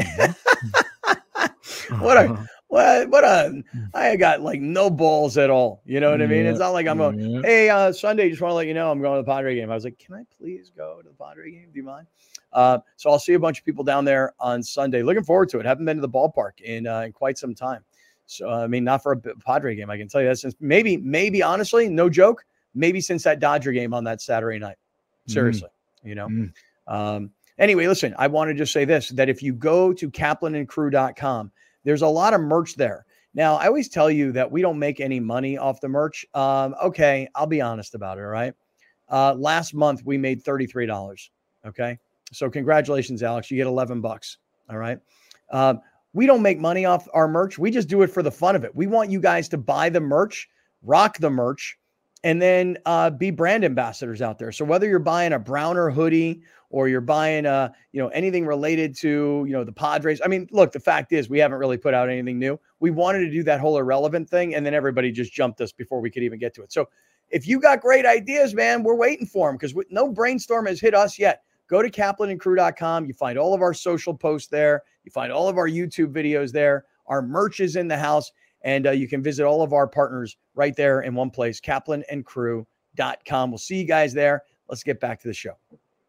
what a, what, what a, I got like no balls at all. You know what I mean? Yeah, it's not like I'm going, yeah. hey, uh, Sunday, just want to let you know I'm going to the Padre game. I was like, can I please go to the Padre game? Do you mind? Uh, so I'll see a bunch of people down there on Sunday. Looking forward to it. Haven't been to the ballpark in, uh, in quite some time. So, I mean, not for a Padre game. I can tell you that since maybe, maybe honestly, no joke, maybe since that Dodger game on that Saturday night. Seriously, mm. you know? Mm. Um, anyway, listen, I want to just say this, that if you go to kaplan and crew dot com, there's a lot of merch there. Now, I always tell you that we don't make any money off the merch. Um, okay, I'll be honest about it, all right? Uh, last month, we made thirty-three dollars, okay? So congratulations, Alex. You get eleven bucks, all right? Um, we don't make money off our merch. We just do it for the fun of it. We want you guys to buy the merch, rock the merch, and then uh, be brand ambassadors out there. So whether you're buying a Browner hoodie or you're buying a, you know, anything related to, you know, the Padres. I mean, look, the fact is we haven't really put out anything new. We wanted to do that whole irrelevant thing, and then everybody just jumped us before we could even get to it. So if you got great ideas, man, we're waiting for them because no brainstorm has hit us yet. go to kaplan and crew dot com. You find all of our social posts there. You find all of our YouTube videos there. Our merch is in the house, and uh, you can visit all of our partners right there in one place, kaplan and crew dot com. We'll see you guys there. Let's get back to the show.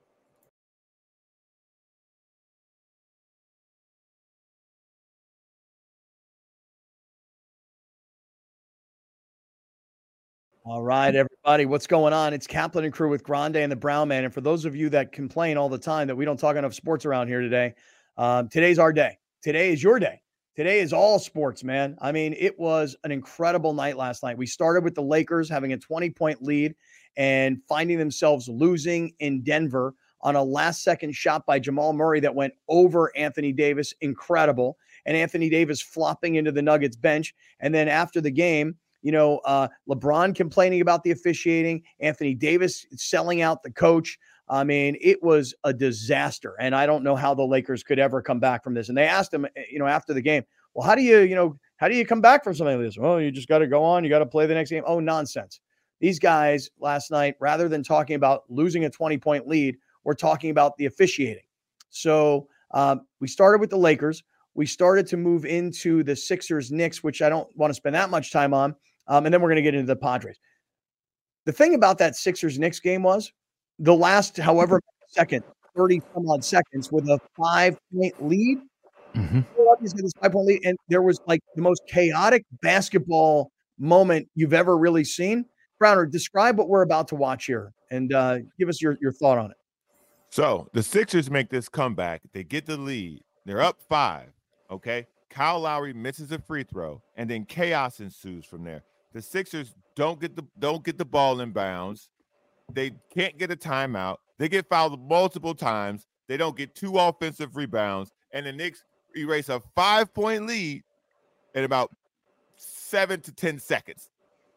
All right, everybody, what's going on? It's Kaplan and Crew with Grande and the Brown Man. And for those of you that complain all the time that we don't talk enough sports around here today, um, today's our day. Today is your day. Today is all sports, man. I mean, it was an incredible night last night. We started with the Lakers having a twenty-point lead and finding themselves losing in Denver on a last-second shot by Jamal Murray that went over Anthony Davis. Incredible. And Anthony Davis flopping into the Nuggets bench. And then after the game, you know, uh, LeBron complaining about the officiating, Anthony Davis selling out the coach. I mean, it was a disaster. And I don't know how the Lakers could ever come back from this. And they asked him, you know, after the game, well, how do you, you know, how do you come back from something like this? Well, you just got to go on. You got to play the next game. Oh, nonsense. These guys last night, rather than talking about losing a twenty-point lead, we're talking about the officiating. So um, we started with the Lakers. We started to move into the Sixers Knicks, which I don't want to spend that much time on. Um, and then we're going to get into the Padres. The thing about that Sixers Knicks game was the last, however, second, thirty some odd seconds with a five point lead. Mm-hmm. This five point lead, and there was like the most chaotic basketball moment you've ever really seen. Browner, describe what we're about to watch here and uh, give us your, your thought on it. So the Sixers make this comeback. They get the lead. They're up five. Okay. Kyle Lowry misses a free throw, and then chaos ensues from there. The Sixers don't get the don't get the ball in bounds. They can't get a timeout. They get fouled multiple times. They don't get two offensive rebounds, and the Knicks erase a five-point lead in about seven to ten seconds.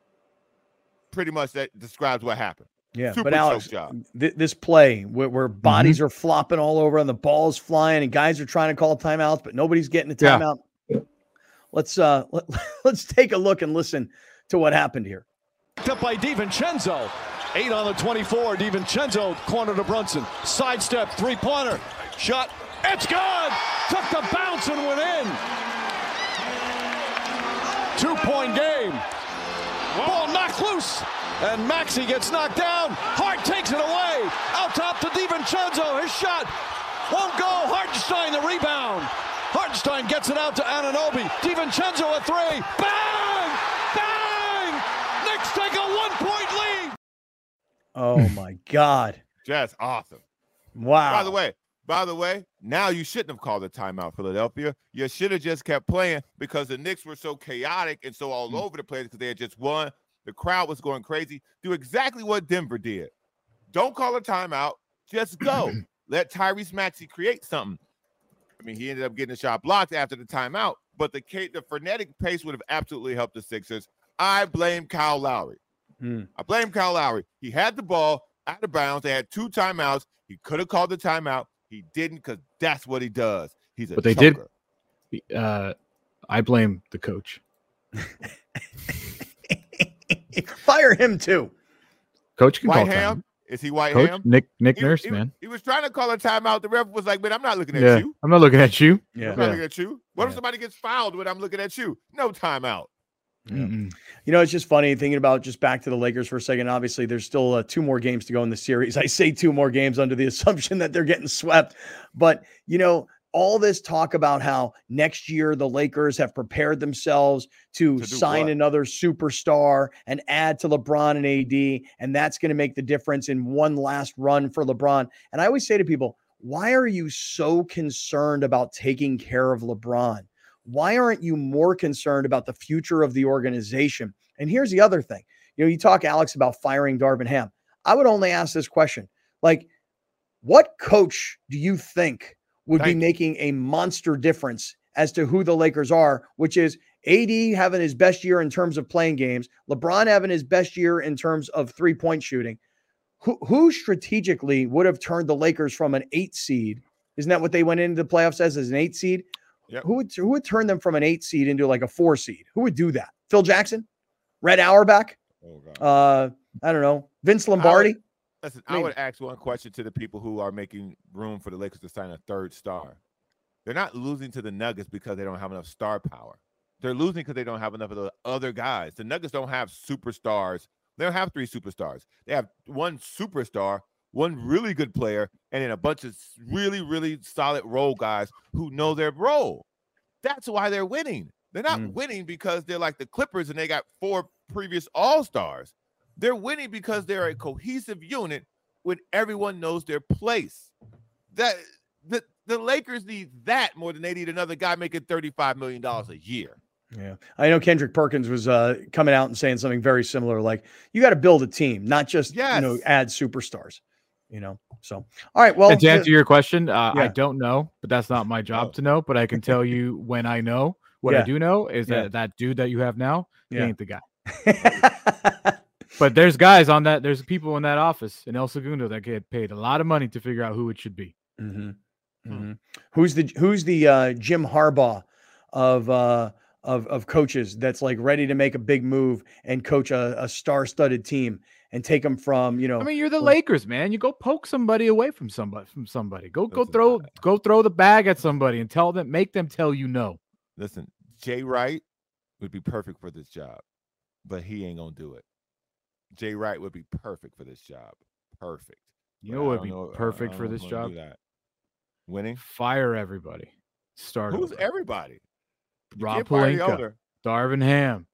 Pretty much that describes what happened. Yeah, Super but Alex, th- this play where, where bodies mm-hmm. are flopping all over and the ball's flying and guys are trying to call timeouts, but nobody's getting a timeout. Yeah. Let's uh, let, let's take a look and listen to what happened here. Up by DiVincenzo. Eight on the twenty-four. DiVincenzo, corner to Brunson. Sidestep, three-pointer. Shot. It's good! Took the bounce and went in. Two-point game. Whoa. Ball knocked loose. And Maxey gets knocked down. Hart takes it away. Out top to DiVincenzo. His shot won't go. Hartenstein the rebound. Hartenstein gets it out to Anunoby. DiVincenzo a three. Bang! Bang! Knicks take a one-point lead. Oh, my God. That's awesome. Wow. By the way, by the way, now you shouldn't have called a timeout, Philadelphia. You should have just kept playing because the Knicks were so chaotic and so all mm. over the place because they had just won. The crowd was going crazy. Do exactly what Denver did. Don't call a timeout. Just go. Let Tyrese Maxey create something. I mean, he ended up getting a shot blocked after the timeout, but the the frenetic pace would have absolutely helped the Sixers. I blame Kyle Lowry. Mm. I blame Kyle Lowry. He had the ball out of bounds. They had two timeouts. He could have called the timeout. He didn't because that's what he does. He's a But they choker. did. Uh, I blame the coach. Fire him too. Coach can White call Ham? time. Is he White Coach, Ham? Nick Nick he, Nurse, he, man. He was trying to call a timeout. The ref was like, man, I'm not looking at Yeah, you. I'm not looking at you. Yeah. I'm not Yeah. looking at you. What if Yeah. somebody gets fouled when I'm looking at you? No timeout. Yeah. You know, it's just funny thinking about just back to the Lakers for a second. Obviously, there's still uh, two more games to go in the series. I say two more games under the assumption that they're getting swept. But, you know, all this talk about how next year the Lakers have prepared themselves to, To do sign what? another superstar and add to LeBron and A D, and that's going to make the difference in one last run for LeBron. And I always say to people, why are you so concerned about taking care of LeBron? Why aren't you more concerned about the future of the organization? And here's the other thing. You know, you talk, Alex, about firing Darvin Ham. I would only ask this question. Like, what coach do you think would Thank be you. making a monster difference as to who the Lakers are, which is A D having his best year in terms of playing games, LeBron having his best year in terms of three-point shooting? Who, who strategically would have turned the Lakers from an eight seed? Isn't that what they went into the playoffs as, as an eight seed? Yep. Who would who would turn them from an eight seed into like a four seed? Who would do that? Phil Jackson? Red Auerbach? Oh, God. Uh, I don't know. Vince Lombardi? Listen, I would ask one question to the people who are making room for the Lakers to sign a third star. They're not losing to the Nuggets because they don't have enough star power. They're losing because they don't have enough of the other guys. The Nuggets don't have superstars. They don't have three superstars. They have one superstar, one really good player, and then a bunch of really, really solid role guys who know their role. That's why they're winning. They're not mm. winning because they're like the Clippers and they got four previous all-stars. They're winning because they're a cohesive unit when everyone knows their place. That the, the Lakers need that more than they need another guy making thirty-five million dollars a year. Yeah. I know Kendrick Perkins was uh, coming out and saying something very similar, like you got to build a team, not just yes. you know, add superstars. You know, so all right. Well, and to answer your question, uh, yeah. I don't know, but that's not my job oh. to know. But I can tell you when I know. What yeah. I do know is that yeah. that dude that you have now, he yeah. ain't the guy. But there's guys on that. There's people in that office in El Segundo that get paid a lot of money to figure out who it should be. Mm-hmm. Mm-hmm. Who's the Who's the uh, Jim Harbaugh of uh, of of coaches that's like ready to make a big move and coach a, a star-studded team and take them from you know. I mean, you're the from, Lakers, man. You go poke somebody away from somebody from somebody. Go go throw go throw the bag at somebody and tell them, make them tell you no. Listen, Jay Wright would be perfect for this job, but he ain't gonna do it. Jay Wright would be perfect for this job. Perfect. You know what would be know, perfect for this job? Winning. Fire everybody. Start. Who's over. everybody? Rob Pelinka, Darvin Ham.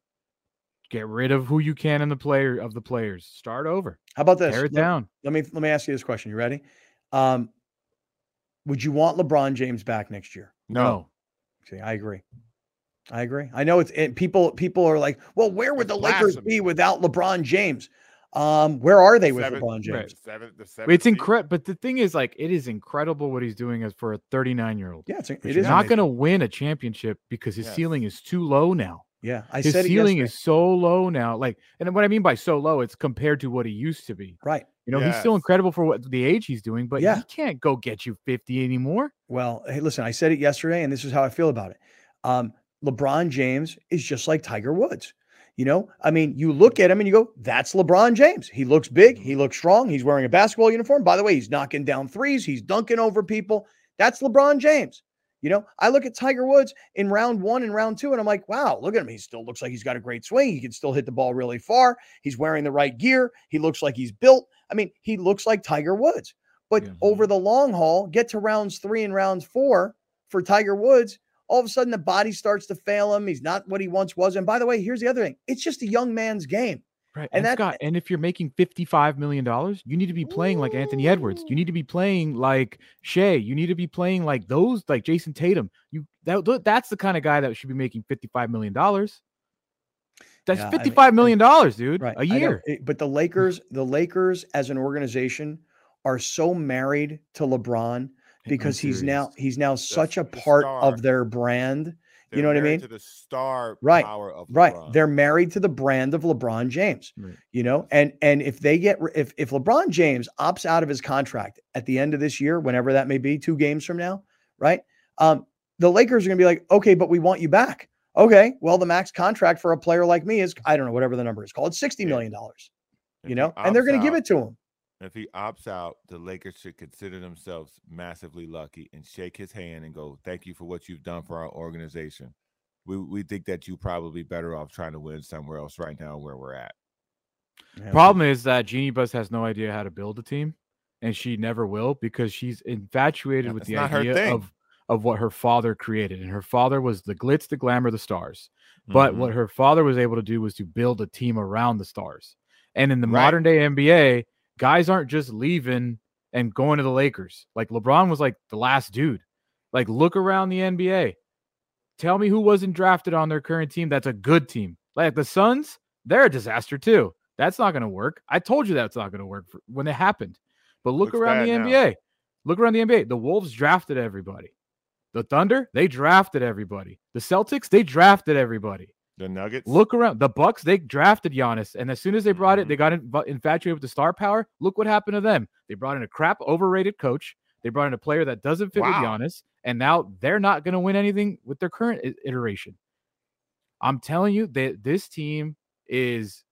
Get rid of who you can in the player of the players. Start over. How about this? Tear it let, down. Let me let me ask you this question. You ready? Um, would you want LeBron James back next year? No. See, I agree. I agree. I know it's it, people. People are like, "Well, where would the Lakers be without LeBron James?" Um, where are they with seven, LeBron James? Right. Seven, the it's incredible, but the thing is, like, it is incredible what he's doing as for a thirty-nine-year-old. Yeah, it's, it he's is not going to win a championship because his yes. ceiling is too low now. Yeah, I his said ceiling it is so low now. Like, and what I mean by so low, it's compared to what he used to be. Right. You know, yes. he's still incredible for what the age he's doing, but yeah. he can't go get you fifty anymore. Well, hey, listen, I said it yesterday, and this is how I feel about it. Um, LeBron James is just like Tiger Woods. You know, I mean, you look at him and you go, that's LeBron James. He looks big. He looks strong. He's wearing a basketball uniform. By the way, he's knocking down threes. He's dunking over people. That's LeBron James. You know, I look at Tiger Woods in round one and round two, and I'm like, wow, look at him. He still looks like he's got a great swing. He can still hit the ball really far. He's wearing the right gear. He looks like he's built. I mean, he looks like Tiger Woods. But mm-hmm. over the long haul, get to rounds three and rounds four for Tiger Woods, all of a sudden the body starts to fail him. He's not what he once was. And by the way, here's the other thing. It's just a young man's game. Right. And, and that, Scott, and if you're making fifty-five million dollars, you need to be playing like Anthony Edwards. You need to be playing like Shea. You need to be playing like those, like Jason Tatum. You that that's the kind of guy that should be making fifty-five million dollars. That's yeah, fifty-five million dollars, dude, right, a year. It, but the Lakers, the Lakers as an organization are so married to LeBron because he's now he's now such a part of their brand. They're you know what I mean? To the star right, power of LeBron. Right. They're married to the brand of LeBron James. Right. You know, and and if they get if if LeBron James opts out of his contract at the end of this year, whenever that may be, two games from now, right? Um, the Lakers are going to be like, okay, but we want you back. Okay, well, the max contract for a player like me is I don't know whatever the number is called, sixty million dollars. You know, and they're going to give it to him. If he opts out, the Lakers should consider themselves massively lucky and shake his hand and go, thank you for what you've done for our organization. We we think that you're probably better off trying to win somewhere else right now where we're at. Yeah. Problem is that Jeannie Buss has no idea how to build a team, and she never will because she's infatuated with the idea of, of what her father created. And her father was the glitz, the glamour, the stars. But mm-hmm. what her father was able to do was to build a team around the stars. And in the right. modern day N B A, guys aren't just leaving and going to the Lakers. Like LeBron was like the last dude. Like look around the N B A. Tell me who wasn't drafted on their current team that's a good team. Like the Suns, they're a disaster too. That's not going to work. I told you that's not going to work for, when it happened. But look Looks around the N B A. Now. Look around the N B A. The Wolves drafted everybody. The Thunder, they drafted everybody. The Celtics, they drafted everybody. The Nuggets. Look around. The Bucks, they drafted Giannis. And as soon as they brought it, they got infatuated with the star power. Look what happened to them. They brought in a crap, overrated coach. They brought in a player that doesn't fit wow. with Giannis. And now they're not going to win anything with their current iteration. I'm telling you that this team is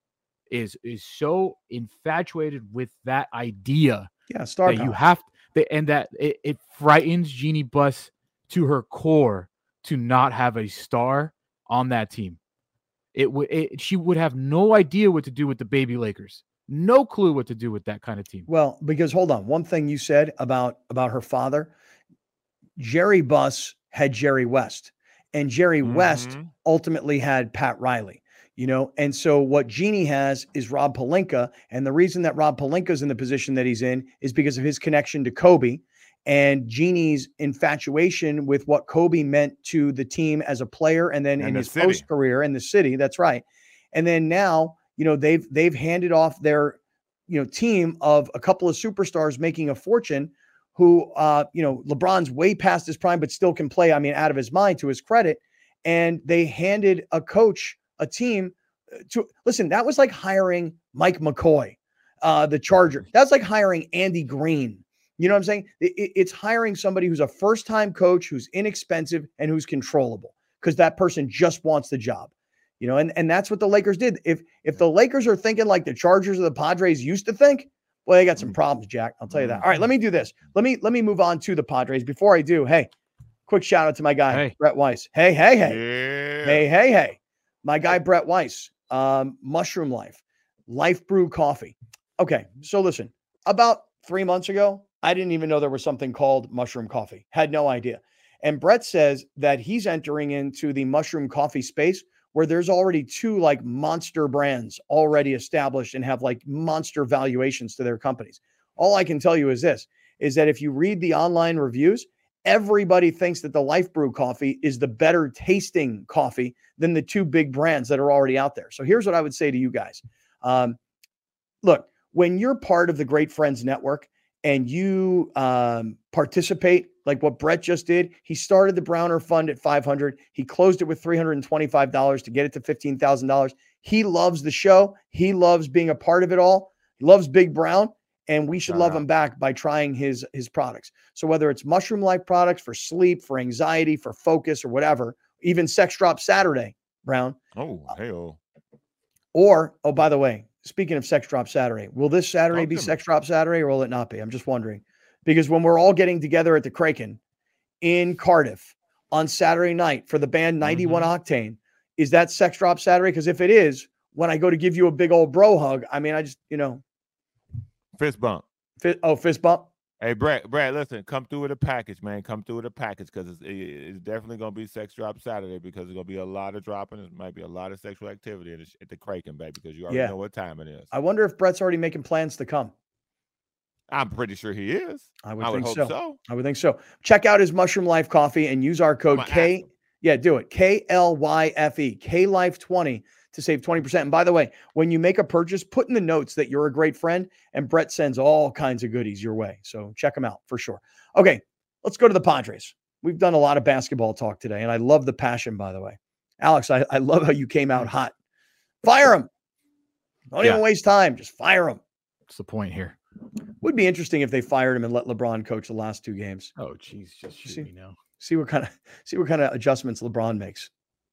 is is so infatuated with that idea Yeah, star that power. you have to, and that it, it frightens Jeannie Buss to her core to not have a star on that team. It would it, she would have no idea what to do with the baby Lakers. No clue what to do with that kind of team. Well, because hold on, one thing you said about about her father, Jerry Buss had Jerry West, and Jerry mm-hmm. West ultimately had Pat Riley. You know, and so what Jeannie has is Rob Pelinka. And the reason that Rob Pelinka is in the position that he's in is because of his connection to Kobe and Jeannie's infatuation with what Kobe meant to the team as a player. And then and in the his city. post career in the city. That's right. And then now, you know, they've, they've handed off their, you know, team of a couple of superstars making a fortune who, uh, you know, LeBron's way past his prime, but still can play. I mean, out of his mind, to his credit. And they handed a coach a team to listen. That was like hiring Mike McCoy, uh, the Charger. That's like hiring Andy Green. You know what I'm saying? It, it's hiring somebody who's a first-time coach, who's inexpensive and who's controllable because that person just wants the job. You know, and, and that's what the Lakers did. If if the Lakers are thinking like the Chargers or the Padres used to think, well, they got some problems, Jack. I'll tell you that. All right, let me do this. Let me let me move on to the Padres. Before I do, hey, quick shout out to my guy, hey. Brett Weiss. Hey, hey, hey. Yeah. Hey, hey, hey. My guy, Brett Weiss, um, Mushroom Life, Life Brew Coffee. Okay, so listen, about three months ago, I didn't even know there was something called mushroom coffee. Had no idea. And Brett says that he's entering into the mushroom coffee space where there's already two like monster brands already established and have like monster valuations to their companies. All I can tell you is this, is that if you read the online reviews, everybody thinks that the Life Brew coffee is the better tasting coffee than the two big brands that are already out there. So here's what I would say to you guys. Um, look, when you're part of the Great Friends Network and you um, participate like what Brett just did, he started the Browner Fund at five hundred dollars. He closed it with three hundred twenty-five dollars to get it to fifteen thousand dollars. He loves the show. He loves being a part of it all. He loves Big Brown. And we should love him back by trying his, his products. So whether it's Mushroom Life products for sleep, for anxiety, for focus, or whatever, even Sex Drop Saturday, Brown. Oh, hey-oh. Or, oh, by the way, speaking of Sex Drop Saturday, will this Saturday be Sex Drop Saturday or will it not be? I'm just wondering. Because when we're all getting together at the Kraken in Cardiff on Saturday night for the band ninety-one mm-hmm. Octane, is that Sex Drop Saturday? Because if it is, when I go to give you a big old bro hug, I mean, I just, you know. Fist bump. Fist, oh, fist bump. Hey, Brad, Brad, listen, come through with a package, man. Come through with a package because it's, it's definitely going to be Sex Drop Saturday because there's going to be a lot of dropping. It might be a lot of sexual activity at the, at the Kraken, baby, because you already yeah. know what time it is. I wonder if Brett's already making plans to come. I'm pretty sure he is. I would, I would think hope so. so. I would think so. Check out his Mushroom Life coffee and use our code K. Yeah, do it. K L Y F E, K Life twenty. To save twenty percent. And by the way, when you make a purchase, put in the notes that you're a great friend and Brett sends all kinds of goodies your way. So check them out for sure. Okay, let's go to the Padres. We've done a lot of basketball talk today, and I love the passion, by the way. Alex, I, I love how you came out hot. Fire him. Don't yeah. even waste time. Just fire him. What's the point here? Would be interesting if they fired him and let LeBron coach the last two games. Oh, geez. Just shoot see, me now. See what kind of see what kind of adjustments LeBron makes.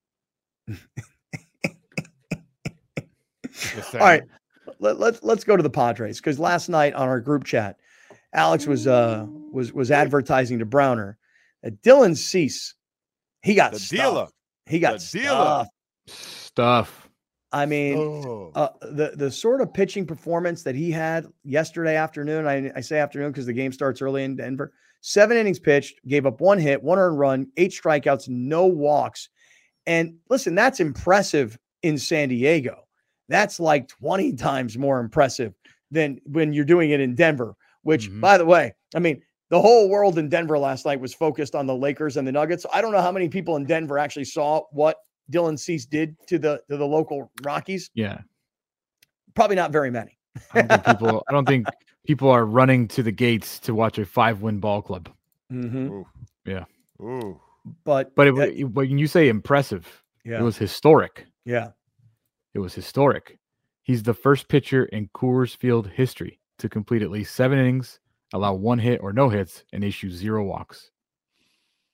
All right, let, let's let's go to the Padres because last night on our group chat, Alex was uh was was advertising to Browner that Dylan Cease, he got the stuff. dealer. He got the stuff. Dealer. Stuff. I mean, oh. uh, the the sort of pitching performance that he had yesterday afternoon. I, I say afternoon because the game starts early in Denver. Seven innings pitched, gave up one hit, one earned run, eight strikeouts, no walks. And listen, that's impressive in San Diego. That's like twenty times more impressive than when you're doing it in Denver, which, mm-hmm. by the way, I mean, the whole world in Denver last night was focused on the Lakers and the Nuggets. I don't know how many people in Denver actually saw what Dylan Cease did to the to the local Rockies. Yeah. Probably not very many. I don't think people, I don't think people are running to the gates to watch a five-win ball club. Mm-hmm. Ooh. Yeah. Ooh. But, but it, when you say impressive, yeah. it was historic. Yeah. It was historic. He's the first pitcher in Coors Field history to complete at least seven innings, allow one hit or no hits, and issue zero walks.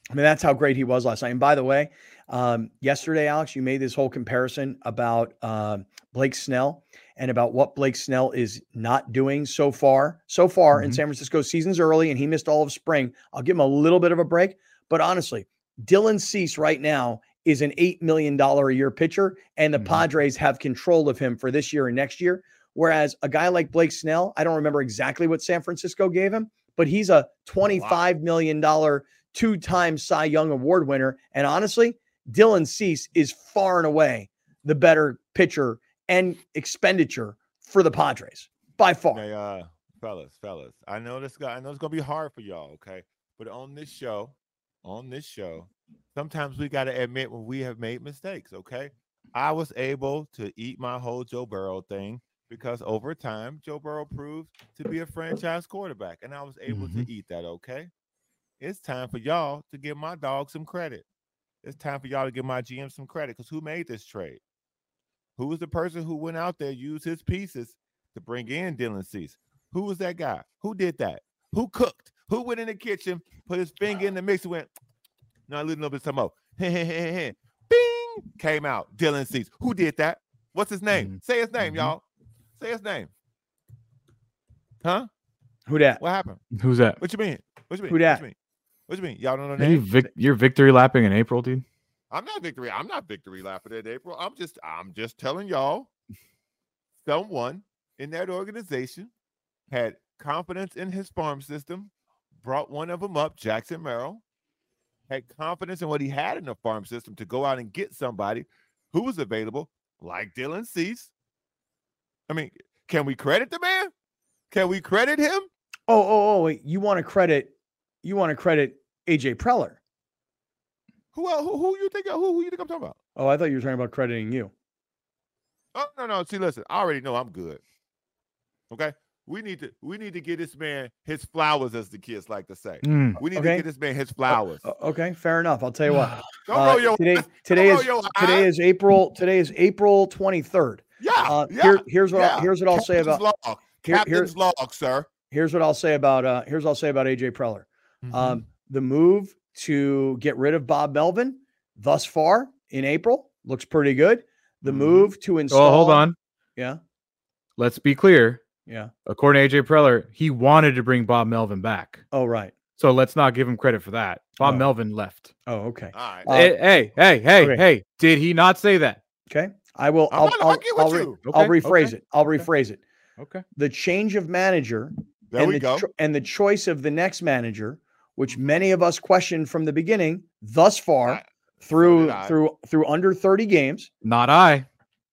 I mean, that's how great he was last night. And by the way, um, yesterday, Alex, you made this whole comparison about um, Blake Snell and about what Blake Snell is not doing so far. So far mm-hmm. in San Francisco, season's early, and he missed all of spring. I'll give him a little bit of a break. But honestly, Dylan Cease right now is an eight million dollars a year pitcher, and the mm-hmm. Padres have control of him for this year and next year. Whereas a guy like Blake Snell, I don't remember exactly what San Francisco gave him, but he's a twenty-five million dollars two-time Cy Young Award winner. And honestly, Dylan Cease is far and away the better pitcher and expenditure for the Padres by far. Hey, uh, fellas, fellas, I know this guy. I know it's gonna be hard for y'all, okay? But on this show, on this show, sometimes we got to admit when we have made mistakes, okay? I was able to eat my whole Joe Burrow thing because over time, Joe Burrow proved to be a franchise quarterback, and I was able mm-hmm. to eat that, okay? It's time for y'all to give my dog some credit. It's time for y'all to give my G M some credit because who made this trade? Who was the person who went out there, used his pieces to bring in Dylan Cease? Who was that guy? Who did that? Who cooked? Who went in the kitchen, put his finger in the mix and went, no, a little bit some more. Bing! Came out. Dylan Cease. Who did that? What's his name? Mm-hmm. Say his name, mm-hmm. y'all. Say his name. Huh? Who that? What happened? Who's that? What you mean? What you mean? Who that? What you mean? What you mean? Y'all don't know name? You vic- you're victory lapping in April, dude. I'm not victory. I'm not victory lapping in April. I'm just I'm just telling y'all someone in that organization had confidence in his farm system, brought one of them up, Jackson Merrill, had confidence in what he had in the farm system to go out and get somebody who was available, like Dylan Cease. I mean, can we credit the man? Can we credit him? Oh, oh, oh, wait. You want to credit you want to credit A J Preller. Who else? Who, who you think who, who you think I'm talking about? Oh, I thought you were talking about crediting you. Oh, no, no. See, listen, I already know I'm good. Okay? We need to we need to get this man his flowers, as the kids like to say. Mm, we need okay. to get this man his flowers. Uh, okay, fair enough. I'll tell you what. Don't uh, roll your today eyes. today Don't is roll your today eyes. is April today is April twenty-third. Yeah, uh, yeah. Here, here's what yeah. I'll, here's what I'll Captain's say about log. here, Captain's here's, log, sir. Here's what I'll say about uh here's what I'll say about A J Preller. Mm-hmm. Um, the move to get rid of Bob Melvin thus far in April looks pretty good. The move to install. Oh, hold on. Yeah. Let's be clear. Yeah. According to A J Preller, he wanted to bring Bob Melvin back. Oh, right. So let's not give him credit for that. Bob oh. Melvin left. Oh, okay. All right. Uh, hey, hey, hey, hey, okay. hey. Did he not say that? Okay. I will. I'm I'll, not I'll, arguing with I'll, re- you. I'll Okay, rephrase okay, it. I'll okay. rephrase it. Okay. The change of manager There and we the go. cho- and the choice of the next manager, which many of us questioned from the beginning, thus far, I- through so did I. through through under thirty games. Not I.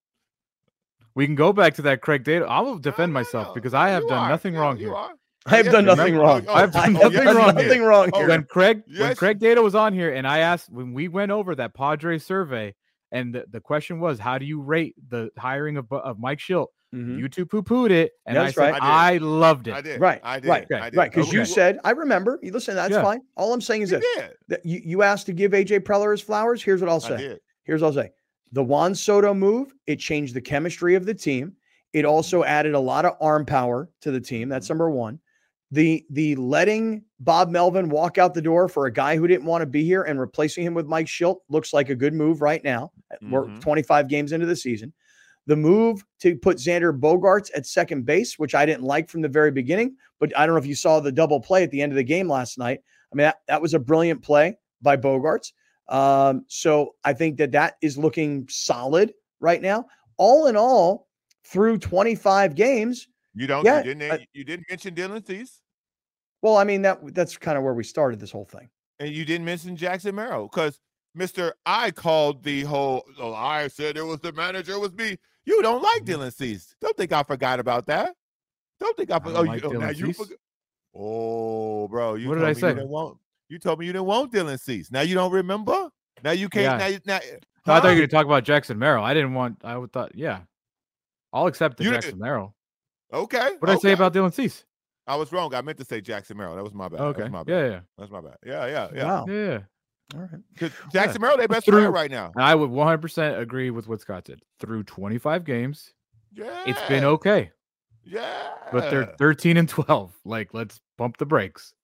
We can go back to that Craig Data. I will defend No, no, myself no. because I have You done are. nothing Yeah, wrong you here. are. I have Yes, done you nothing did. wrong. Oh, I've oh, done oh, nothing yes, I've you done did. nothing wrong Oh, here. When Craig when Yes. Craig Data was on here and I asked when we went over that Padres survey and the, the question was, how do you rate the hiring of, of Mike Schilt? Mhm. You two poo-pooed it, and Yeah, I that's said right. I, loved it. I did. Right, I did. right, I did. Right, because you Okay. said, I remember. You listen, that's Yeah. fine. All I'm saying is You this: did. that you, you asked to give A J Preller his flowers. Here's what I'll I say. did. Here's what I'll say. The Juan Soto move, it changed the chemistry of the team. It also added a lot of arm power to the team. That's number one. The the letting Bob Melvin walk out the door for a guy who didn't want to be here and replacing him with Mike Schilt looks like a good move right now. We're Mhm. twenty-five games into the season. The move to put Xander Bogaerts at second base, which I didn't like from the very beginning, but I don't know if you saw the double play at the end of the game last night. I mean, that, that was a brilliant play by Bogaerts. Um, so I think that that is looking solid right now. All in all, through twenty-five games, You don't. Yeah, you didn't. uh, you didn't mention Dylan Cease, well, I mean, that that's kind of where we started this whole thing. and you didn't mention Jackson Merrill because Mister I called the whole. Oh, I said it was the manager. It was me. You don't like Dylan Cease. Don't think I forgot about that. Don't think I I forgot. don't Oh, like you, oh, now Dylan you Cease. forgot. Oh, bro. You What did told I me say? You didn't want. You told me you didn't want Dylan Cease. Now you don't remember. Now you can't. Yeah. Now, you- now. No, I thought you huh? were going to talk about Jackson Merrill. I didn't want. I would thought, yeah, I'll accept the You Jackson didn't- Merrill. Okay. What did I say okay. about Dylan Cease? I was wrong. I meant to say Jackson Merrill. That was my bad. That Okay, was my bad. yeah, yeah, That's my bad. Yeah, yeah, yeah. Wow. yeah, yeah. All right. 'Cause Jackson Merrill, their best Through- player right now. And I would one hundred percent agree with what Scott said. Through twenty-five games, Yeah. it's been okay, Yeah. but they're thirteen and twelve. Like, let's pump the brakes.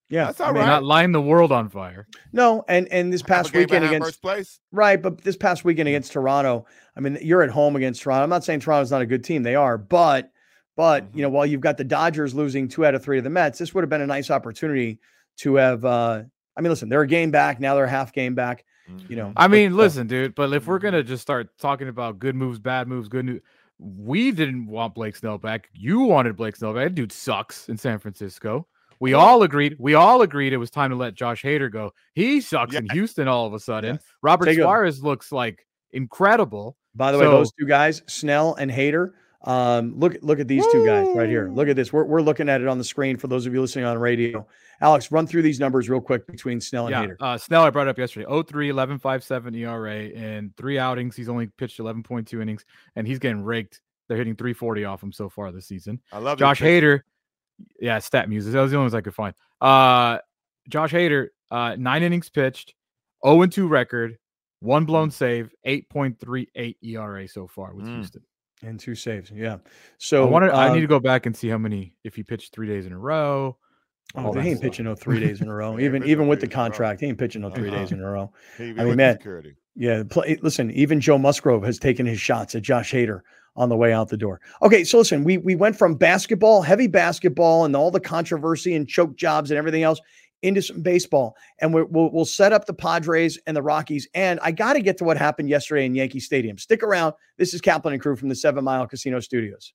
Yeah, That's all I mean, right. Not lighting the world on fire. No, and and this Half a past game weekend behind against first place. right, but this past weekend against Toronto, I mean, you're at home against Toronto. I'm not saying Toronto's not a good team; they are, but but Mm-hmm. you know, while you've got the Dodgers losing two out of three to the Mets, this would have been a nice opportunity to have. Uh, I mean, listen, they're a game back now; they're a half game back. Mm-hmm. You know, I mean, but, uh, listen, dude, but if we're gonna just start talking about good moves, bad moves, good news, we didn't want Blake Snell back. You wanted Blake Snell back. That dude sucks in San Francisco. We all agreed. We all agreed it was time to let Josh Hader go. He sucks Yes. in Houston all of a sudden. Yes. Robert Take a- Suarez looks like incredible. by the way, So- those two guys, Snell and Hader. Um, look, look at these two guys right here. Look at this. We're we're looking at it on the screen for those of you listening on radio. Alex, run through these numbers real quick between Snell and Yeah, Hader. uh, Snell I brought up yesterday. oh three, eleven point five seven E R A in three outings. He's only pitched eleven point two innings, and he's getting raked. They're hitting three forty off him so far this season. I love Josh these pictures. Hader, yeah, stat music. That was the only ones I could find. Uh, Josh Hader, uh, nine innings pitched, oh and two record, one blown save, eight point three eight E R A so far with Mm. Houston. And two saves. Yeah. So I wanted, I um, need to go back and see how many if he pitched three days in a row. Oh, all they that ain't stuff. pitching no three days in a row. He ain't even pitching even no with three the days in a row. contract, he ain't pitching no three Uh-uh. days in a row. He, he I mean, with man, security. Yeah, play, listen, even Joe Musgrove has taken his shots at Josh Hader on the way out the door. Okay, so listen, we we went from basketball, heavy basketball, and all the controversy and choke jobs and everything else into some baseball, and we're, we'll we'll set up the Padres and the Rockies. And I got to get to what happened yesterday in Yankee Stadium. Stick around. This is Kaplan and Crew from the Seven Mile Casino Studios.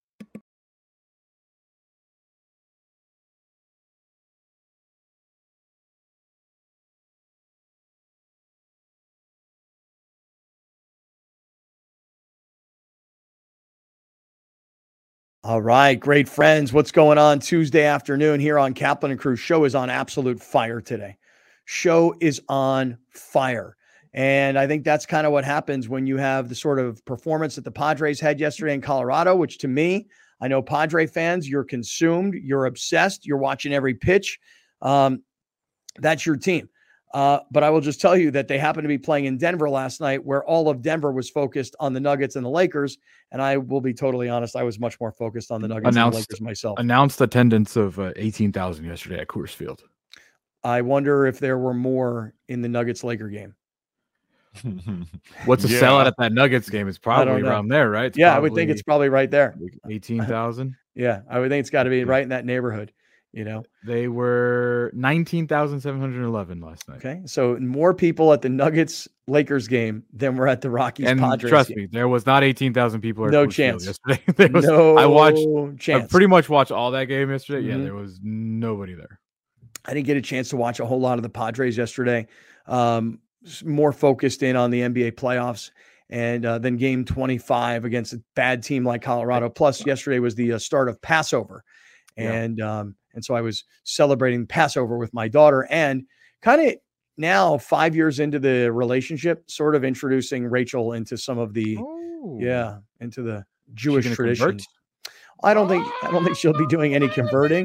All right, great friends. What's going on Tuesday afternoon here on Kaplan and Crew? Show is on absolute fire today. Show is on fire. And I think that's kind of what happens when you have the sort of performance that the Padres had yesterday in Colorado, which to me, I know Padre fans, you're consumed, you're obsessed, you're watching every pitch. Um, that's your team. Uh, but I will just tell you that they happened to be playing in Denver last night, where all of Denver was focused on the Nuggets and the Lakers. And I will be totally honest, I was much more focused on the Nuggets Announced- and the Lakers myself. Announced attendance of uh, eighteen thousand yesterday at Coors Field. I wonder if there were more in the Nuggets Laker game. What's a Yeah. sellout at that Nuggets game? It's I don't probably know. around there, right? It's Yeah, I would think it's probably right there. eighteen thousand. Yeah, I would think it's got to be right in that neighborhood, you know? They were nineteen thousand seven hundred eleven last night. Okay. So more people at the Nuggets Lakers game than were at the Rockies And Padres trust game. me, there was not eighteen thousand people at No Coors Field chance. yesterday. There was, no I watched, chance. I pretty much watched all that game yesterday. Yeah, Mhm. there was nobody there. I didn't get a chance to watch a whole lot of the Padres yesterday. Um, s- more focused in on the N B A playoffs, and uh, then game twenty-five against a bad team like Colorado. Plus, yesterday was the uh, start of Passover, Yeah. and um, and so I was celebrating Passover with my daughter, and kind of now five years into the relationship, sort of introducing Rachel into some of the Oh, yeah into the Jewish gonna traditions. convert? I don't think I don't think she'll be doing any converting,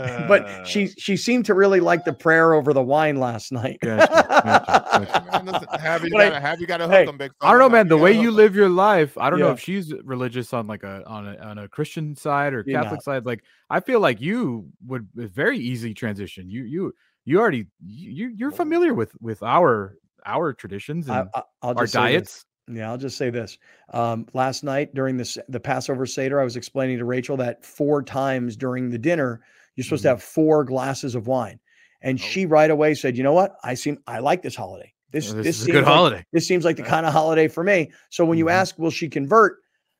but she she seemed to really like the prayer over the wine last night. Gotcha, gotcha, gotcha. Man, listen, have you But I- got have you got to hook hey, them, big I don't know, fella? man. The Have way gotta you hook 'em. live your life, I don't know Yeah. if she's religious on like a on a on a Christian side or You're Catholic not. side. Like, I feel like you would very easy transition. You you you already you you're familiar with with our our traditions I, and I, I'll our just say this. diets. Yeah, I'll just say this. Um, last night during this the Passover Seder, I was explaining to Rachel that four times during the dinner, you're supposed to Mhm. have four glasses of wine. And Oh. she right away said, you know what? I seem I like this holiday. This Oh, this this, is a seems good like, holiday. This seems like the kind of holiday for me. So when you Mhm. ask, will she convert?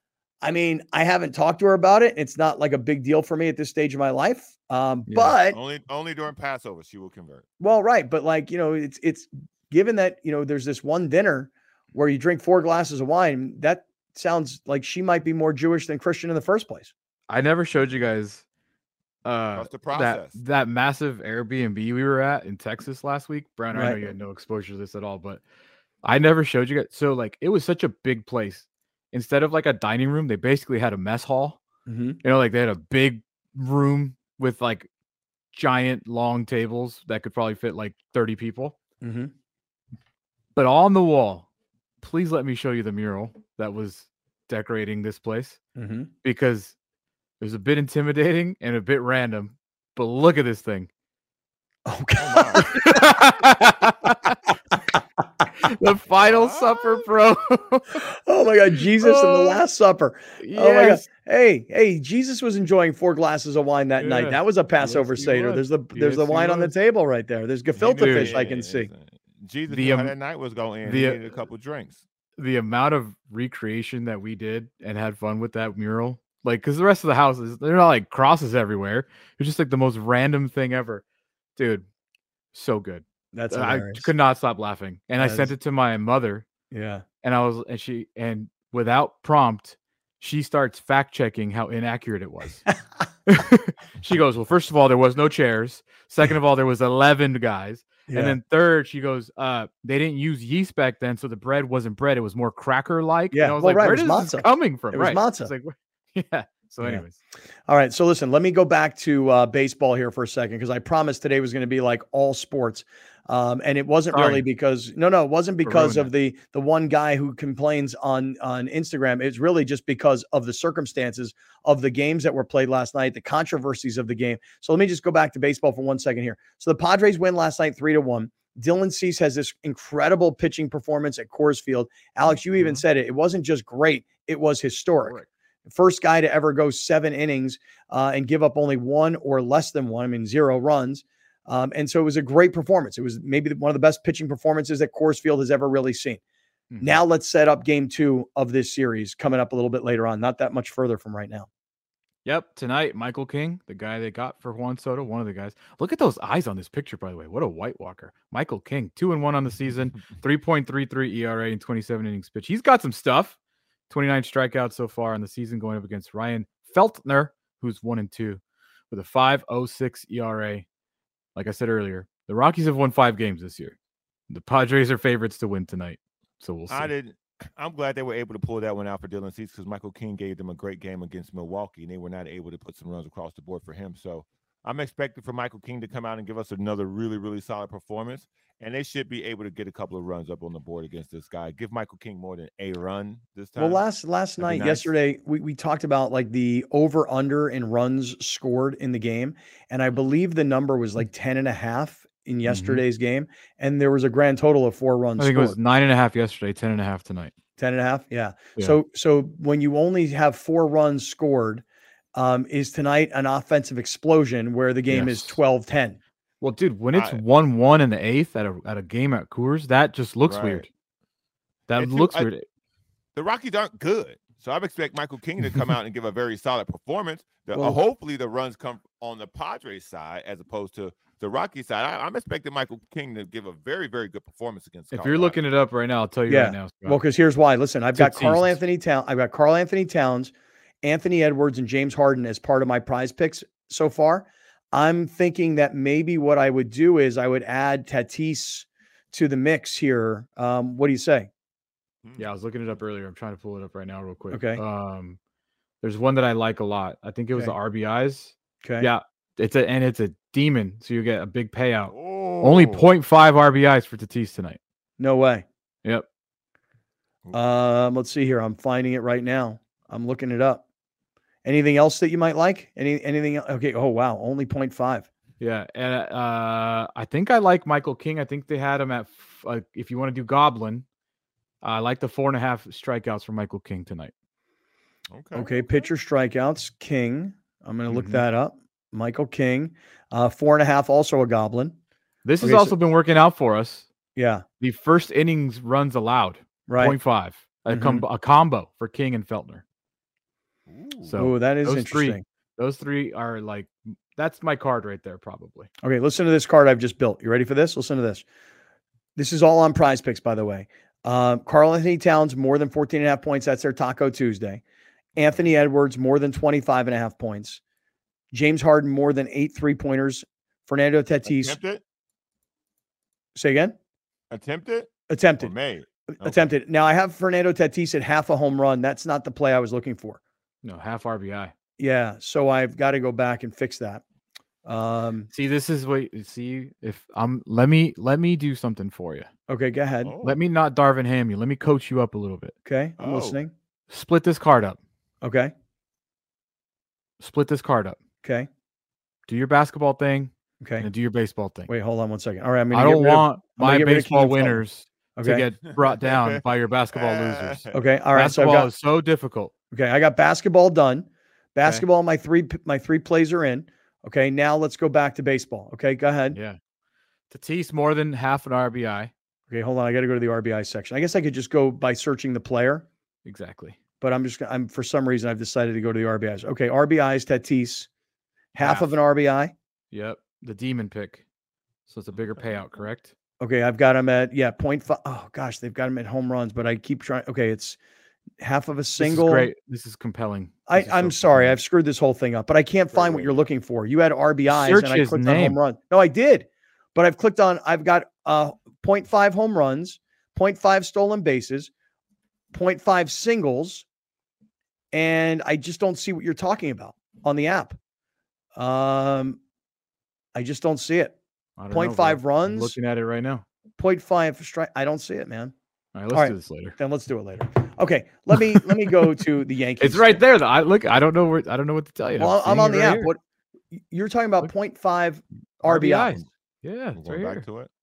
I mean, I haven't talked to her about it. It's not like a big deal for me at this stage of my life. Um, Yeah. but Only only during Passover she will convert. well, right. But like, you know, it's it's given that, you know, there's this one dinner where you drink four glasses of wine, that sounds like she might be more Jewish than Christian in the first place. I never showed you guys uh Trust the that process. that massive Airbnb we were at in Texas last week. Brian, I know Right. you had no exposure to this at all, but I never showed you guys. So like it was such a big place. Instead of like a dining room, they basically had a mess hall. Mm-hmm. You know, like they had a big room with like giant long tables that could probably fit like thirty people. Mm-hmm. But on the wall, please let me show you the mural that was decorating this place, Mm-hmm. because it was a bit intimidating and a bit random. But look at this thing. Oh, God. The final supper, bro. Oh my God, Jesus and the Last Supper. Yes. Oh my God. Hey, hey, Jesus was enjoying four glasses of wine that Yeah. night. That was a Passover Yes, he Seder. was. There's the there's the Yes, he wine on the was. table right there. There's gefilte He knew- fish I yeah, can see. Jesus The, knew how um, that night was going. the, He uh, needed a couple drinks. The amount of recreation that we did and had fun with that mural, like, because the rest of the houses, they're not like crosses everywhere. It's just like the most random thing ever, dude. So good. That's I hilarious. could not stop laughing, and I That sent is- it to my mother, Yeah. and I was, and she, and without prompt, she starts fact checking how inaccurate it was. She goes, well, first of all, there was no chairs. Second of all, there was eleven guys. Yeah. And then third, she goes, uh, they didn't use yeast back then, so the bread wasn't bread. It was more cracker-like. Yeah, And I was well, like, right, it where was is this matzah. coming from? It was right. matzah. It's like, where- yeah. So Yeah. anyways. All right. So listen, let me go back to uh, baseball here for a second because I promised today was going to be like all sports. Um, and it wasn't Sorry. really because no, no, it wasn't because ruining of the the one guy who complains on on Instagram. It's really just because of the circumstances of the games that were played last night, the controversies of the game. So let me just go back to baseball for one second here. So the Padres win last night three to one. Dylan Cease has this incredible pitching performance at Coors Field. Alex, you even Mhm. said it. It wasn't just great; it was historic. Correct. First guy to ever go seven innings uh, and give up only one or less than one. I mean, zero runs. Um, and so it was a great performance. It was maybe one of the best pitching performances that Coors Field has ever really seen. Mhm. Now let's set up game two of this series coming up a little bit later on, not that much further from right now. Yep. Tonight, Michael King, the guy they got for Juan Soto, one of the guys. Look at those eyes on this picture, by the way. What a White Walker. Michael King, two and one on the season, three point three three E R A and twenty-seven innings pitched. He's got some stuff. twenty-nine strikeouts so far in the season, going up against Ryan Feltner, who's one and two, with a five point oh six E R A. Like I said earlier, the Rockies have won five games this year. The Padres are favorites to win tonight, so we'll see. I did. I'm glad they were able to pull that one out for Dylan Cease because Michael King gave them a great game against Milwaukee, and they were not able to put some runs across the board for him. So I'm expecting for Michael King to come out and give us another really, really solid performance, and they should be able to get a couple of runs up on the board against this guy. Give Michael King more than a run this time. Well, last last That'd be night, nice. yesterday, we, we talked about like the over under in runs scored in the game. And I believe the number was like ten and a half in yesterday's game. And there was a grand total of four runs I think scored. it was nine and a half yesterday, ten and a half tonight. ten and a half. Yeah. Yeah. So, so when you only have four runs scored, um, is tonight an offensive explosion where the game is Yes. twelve ten? Well, dude, when it's I- one one in the eighth at a at a game at Coors, that just looks Right. weird. That And two, looks I- weird. The Rockies aren't good, so I expect Michael King to come out and give a very solid performance. The, uh, Well- hopefully, the runs come on the Padres side as opposed to the Rocky side. I, I'm expecting Michael King to give a very, very good performance against. If you're Colorado. looking it up right now, I'll tell you Yeah. right now. Scott. Well, because here's why. Listen, I've got Tatis. Carl Anthony Town. I've got Carl Anthony Towns, Anthony Edwards, and James Harden as part of my prize picks so far. I'm thinking that maybe what I would do is I would add Tatis to the mix here. Um, what do you say? Yeah, I was looking it up earlier. I'm trying to pull it up right now, real quick. Okay. Um, there's one that I like a lot. I think it was Okay. the R B Is. Okay. Yeah, it's a and it's a demon, so you get a big payout. Only Oh. zero point five R B Is for Tatis tonight. No way. Yep. Um, let's see here. I'm finding it right now. I'm looking it up. Anything else that you might like? Any anything? el- Okay. Oh wow, only zero point five. Yeah, and uh, I think I like Michael King. I think they had him at f- uh, if you want to do Goblin. I like the four and a half strikeouts for Michael King tonight. Okay. Okay, pitcher strikeouts, King. I'm going to look Mhm. that up. Michael King, uh, four and a half, also a Goblin. This has Okay, so- also been working out for us. Yeah, The first innings runs allowed, right. point five, a, Mhm. com- a combo for King and Feltner. Ooh. So Oh, that is those interesting. three, those three are like that's my card right there, probably. Okay, listen to this card I've just built. You ready for this? Listen to this. This is all on Prize Picks, by the way. Um, Carl Anthony Towns, more than fourteen and a half points. That's their Taco Tuesday. Anthony Edwards, more than twenty-five and a half points. James Harden, more than eight three-pointers. Fernando Tatis, Attempted? say again? Attempted? Or Attempted. made? Okay. Attempted. Now, I have Fernando Tatis at half a home run. That's not the play I was looking for. No, half R B I. Yeah, so I've got to go back and fix that. Um, See, this is what see if I'm. Let me let me do something for you. okay, go ahead. Oh. Let me not Darvin Ham you. Let me coach you up a little bit. Okay, I'm Oh. listening. Split this card up. Okay, Split this card up. okay. Do your basketball thing. Okay. And do your baseball thing. Wait, hold on one second. All right. I'm gonna I don't want of, my baseball winners winners okay. to get brought down by your basketball losers. Okay. All right. Basketball so I've got, is so difficult. Okay. I got basketball done. Basketball, okay. my three my three plays are in. Okay. Now let's go back to baseball. Okay. Go ahead. Yeah. Tatis more than half an R B I. Okay. Hold on. I got to go to the R B I section. I guess I could just go by searching the player. Exactly. But I'm just I'm for some reason I've decided to go to the R B Is. Okay. R B Is, Tatis, half, half. of an R B I. Yep. The demon pick. So it's a bigger payout, correct? Okay, I've got him at, yeah, point five. Oh, gosh, they've got him at home runs, but I keep trying. Okay, it's half of a single. This is great. This is compelling. This I, is I'm so sorry. compelling. I've screwed this whole thing up, but I can't find Great what way. you're looking for. You had R B Is Search and I his clicked name. on home run. No, I did, but I've clicked on, I've got uh, point five home runs, point five stolen bases, point five singles, and I just don't see what you're talking about on the app. Um, I just don't see it. I don't point know, five bro. runs. I'm looking at it right now. point five strike. I don't see it, man. All right, let's All right. do this later. Then let's do it later. Okay, let me let me go to the Yankees. It's right there. Though. I look. I don't know where. I don't know what to tell you. Well, I'm, seeing on it the right app. here. What you're talking about? Look. point five R B Is. Yeah, We're it's going right back here. to it.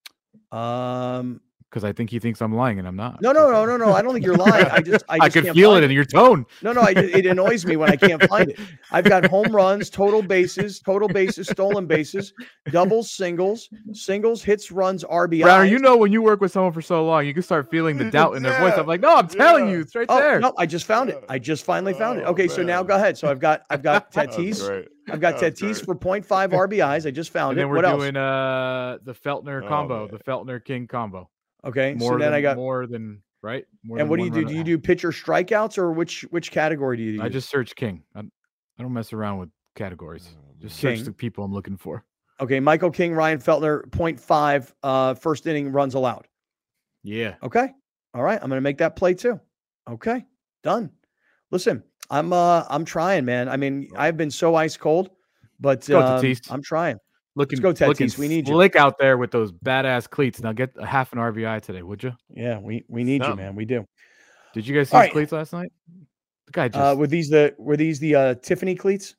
Um, Because I think he thinks I'm lying and I'm not. no, no, no, no, no. I don't think you're lying. I just, I, I, just can can't feel find it in your tone. No, no, I, it annoys me when I can't find it. I've got home runs, total bases, total bases, stolen bases, doubles, singles, singles, hits, runs, R B Is. Browner, you know when you work with someone for so long, you can start feeling the doubt in their voice. I'm like, no, I'm telling Yeah. you, it's right Oh there. no, I just found it. I just finally found it. Oh, Okay, so now man. go ahead. So I've got, I've got That was Tatis. great. I've got That was Tatis great. for point five R B Is. I just found And it. then we're What else? doing uh the Feltner Oh, combo, man. the Feltner King combo. Okay, More so then than I got. more than right. More And than what do you one do? run Do and you a do pitcher strikeouts or which which category do you use? half. I just search King. I, I don't mess around with categories. Just King. search the people I'm looking for. Okay, Michael King, Ryan Feltner, point five, uh, first inning runs allowed. Yeah. Okay, all right, I'm gonna make that play too. Okay, done. Listen, I'm uh I'm trying, man. I mean, I've been so ice cold, but go, um, Tatis. I'm trying. Looking, Let's go, looking Tatis. We need you. slick out there with those badass cleats. Now get a half an R B I today, would you? Yeah, we we need you, Something. man. We do. Did you guys see All his right. cleats last night? The guy just Uh, were these the were these the uh, Tiffany cleats?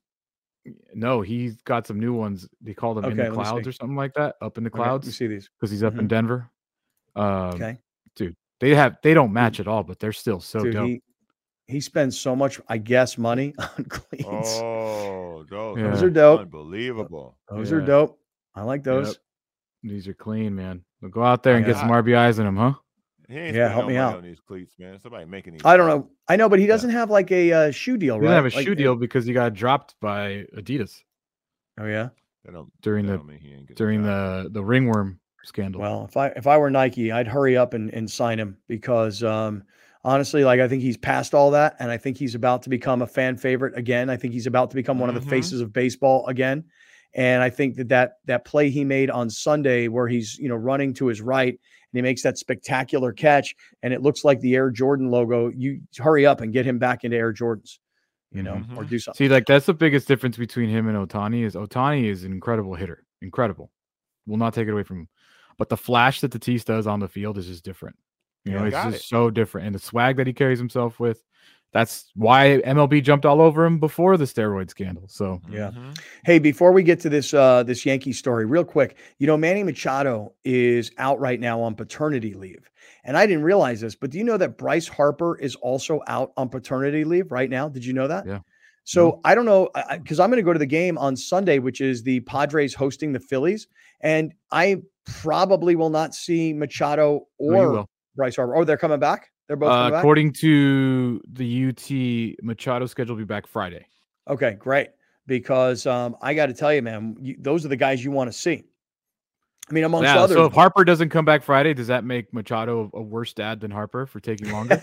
no, he's got some new ones. They call them in Okay, the let me clouds see. or something like that. Up in the Okay, let me clouds see these. because he's up in Mhm. Denver. Um, Okay, dude, they have they don't match at all, but they're still so dude, dope. he he spends so much, I guess, money on cleats. Oh, those, Yeah. Those are dope. Unbelievable. Those are Yeah. dope. I like those. Yep. These are clean, man. So go out there and get Yeah. some R B Is in them, huh? He ain't Yeah, spending help no me money out. on these cleats, man. Somebody making these. I don't know. I know, but he doesn't have like a uh, shoe deal, He right? didn't have a Like, shoe it- deal because he got dropped by Adidas Oh yeah. That don't, during that the don't mean he ain't get during job. the the ringworm scandal. Well, if I if I were Nike, I'd hurry up and, and sign him because um, honestly, like I think he's past all that, and I think he's about to become a fan favorite again. I think he's about to become one of the Mhm. faces of baseball again. And I think that, that that play he made on Sunday, where he's you know running to his right and he makes that spectacular catch, and it looks like the Air Jordan logo. You hurry up and get him back into Air Jordans, you know, Mhm. or do something. See, like that's the biggest difference between him and Otani is Otani is an incredible hitter, incredible. Will not take it away from him, but the flash that Tatis does on the field is just different. You know, Yeah, it's got just it. so different, and the swag that he carries himself with. That's why M L B jumped all over him before the steroid scandal. So Yeah. Mhm. Hey, before we get to this uh, this Yankee story, real quick, you know, Manny Machado is out right now on paternity leave, and I didn't realize this, but do you know that Bryce Harper is also out on paternity leave right now? Did you know that? Yeah. So No. I don't know because I'm going to go to the game on Sunday, which is the Padres hosting the Phillies, and I probably will not see Machado Oh, you or will. Bryce Harper. Oh, they're coming back. They're both Uh, coming back. according to the U T, Machado schedule will be back Friday. Okay, great. Because um, I got to tell you, man, you, those are the guys you want to see. I mean, amongst Yeah, others. so if Harper doesn't come back Friday, does that make Machado a worse dad than Harper for taking longer?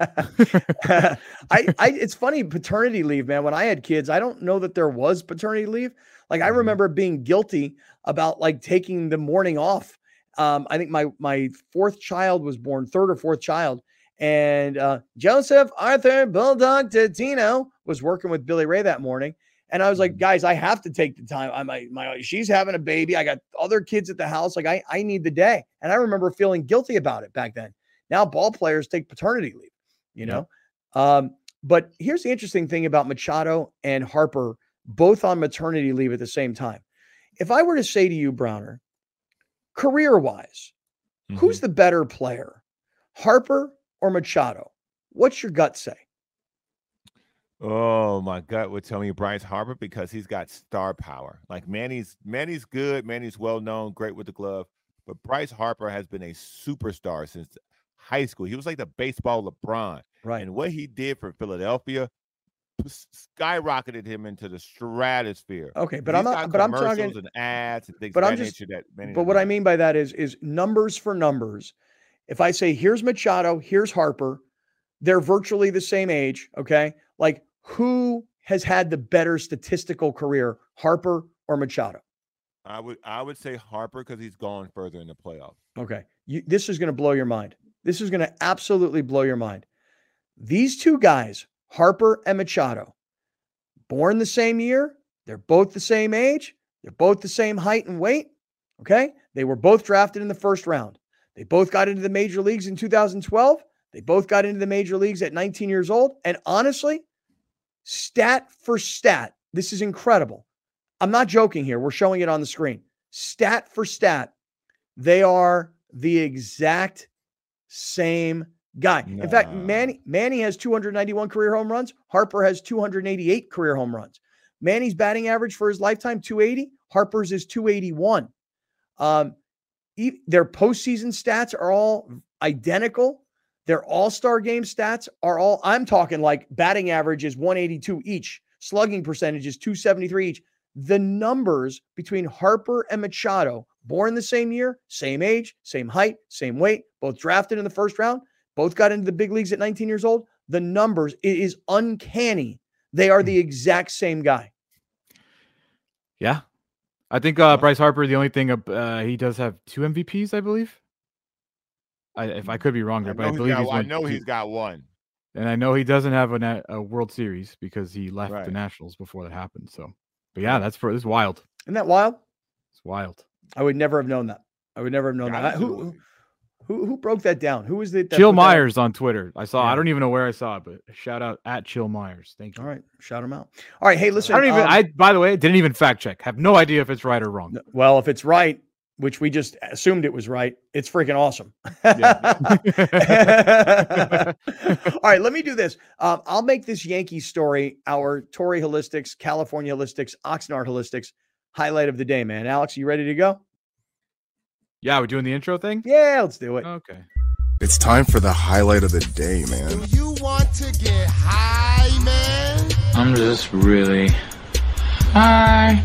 I, I, it's funny, paternity leave, man. When I had kids, I don't know that there was paternity leave. Like I Mhm. remember being guilty about like taking the morning off. Um, I think my my fourth child was born, third or fourth child, and uh, Joseph Arthur Bulldog Totino was working with Billy Ray that morning. And I was like, guys, I have to take the time. I my my she's having a baby. I got other kids at the house. Like I I need the day. And I remember feeling guilty about it back then. Now ball players take paternity leave, you know. Um, but here's the interesting thing about Machado and Harper, both on maternity leave at the same time. if I were to say to you, Browner, career-wise, Mm-hmm. who's the better player, Harper or Machado? What's your gut say? Oh, my gut would tell me Bryce Harper because he's got star power. Like Manny's, Manny's good. Manny's well known, great with the glove. But Bryce Harper has been a superstar since high school. He was like the baseball LeBron. Right. And what he did for Philadelphia skyrocketed him into the stratosphere. Okay, but He's I'm not. got But I'm commercials talking. and ads and things But of I'm that just. nature that Manny But doesn't what I have. mean by that is is numbers for numbers. If I say here's Machado, here's Harper, they're virtually the same age. Okay, like who has had the better statistical career, Harper or Machado? I would I would say Harper because he's gone further in the playoffs. Okay, you, this is going to blow your mind. This is going to absolutely blow your mind. These two guys, Harper and Machado, born the same year. They're both the same age. They're both the same height and weight. Okay. They were both drafted in the first round. They both got into the major leagues in two thousand twelve. They both got into the major leagues at nineteen years old. And honestly, stat for stat, this is incredible. I'm not joking here. We're showing it on the screen. Stat for stat, they are the exact same guy. Nah. In fact, Manny, Manny has two hundred ninety-one career home runs. Harper has two hundred eighty-eight career home runs. Manny's batting average for his lifetime, two eighty. Harper's is two eighty-one. Um, e- their postseason stats are all identical. Their all-star game stats are all, I'm talking like batting average is one eighty-two each. Slugging percentage is two seventy-three each. The numbers between Harper and Machado, born the same year, same age, same height, same weight, both drafted in the first round, both got into the big leagues at nineteen years old. The numbers, it is uncanny. They are the exact same guy. Yeah. I think uh, Bryce Harper, the only thing, uh, he does have two M V Ps, I believe. I, if I could be wrong there, I but I know, believe he's, he's got, I won know two. he's got one. And I know he doesn't have a, na- a World Series because he left Right. the Nationals before that happened. So, but yeah, that's for this is wild. Isn't that wild? It's wild. I would never have known that. I would never have known God, that. Who, who who who broke that down? Who was the that Chill put that out? Myers on Twitter. I saw. Yeah. I don't even know where I saw it, but shout out at Chill Myers. Thank you. All right, shout him out. All right, hey, listen. I don't even. um, I by the way didn't even fact check. Have no idea if it's right or wrong. Well, if it's right, which we just assumed it was right, it's freaking awesome. All right, let me do this. Um, I'll make this Yankees story our Torrey Holistics, California Holistics, Oxnard Holistics highlight of the day, man. Alex, you ready to go? Yeah, we're doing the intro thing. Yeah, let's do it. Okay. It's time for the highlight of the day, man. Do you want to get high, man? I'm just really high.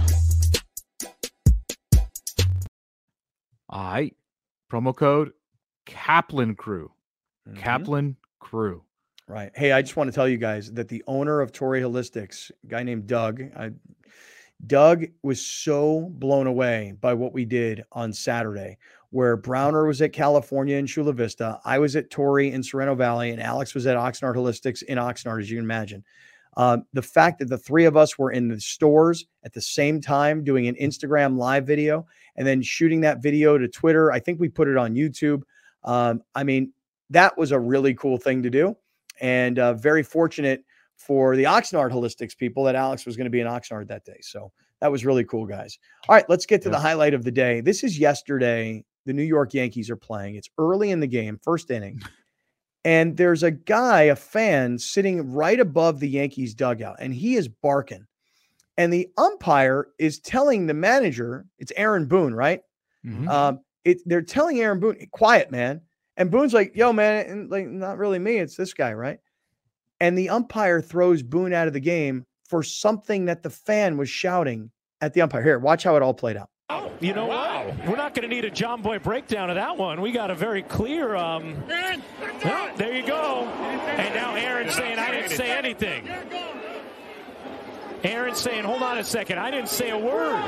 All right. Promo code Kaplan Crew. Mhm. Kaplan Crew. Right. Hey, I just want to tell you guys that the owner of Torrey Holistics, a guy named Doug, I, Doug was so blown away by what we did on Saturday, where Browner was at California in Chula Vista. I was at Torrey in Sorrento Valley, and Alex was at Oxnard Holistics in Oxnard, as you can imagine. Um, the fact that the three of us were in the stores at the same time doing an Instagram live video and then shooting that video to Twitter. I think we put it on YouTube. Um, I mean, that was a really cool thing to do. And uh, very fortunate for the Oxnard Holistics people that Alex was going to be in Oxnard that day. So that was really cool, guys. All right, let's get to Yeah. the highlight of the day. This is yesterday. The New York Yankees are playing. It's early in the game, first inning. And there's a guy, a fan, sitting right above the Yankees dugout, and he is barking. And the umpire is telling the manager, it's Aaron Boone, right? Mhm. Um, it, they're telling Aaron Boone, quiet, man. And Boone's like, yo, man, and like, not really me. It's this guy, right? And the umpire throws Boone out of the game for something that the fan was shouting at the umpire. Here, watch how it all played out. You know wow. what? We're not going to need a John Boy breakdown of that one. We got a very clear. Um, well, there you go. And now Aaron's saying I didn't say anything. Aaron's saying, hold on a second, I didn't say a word.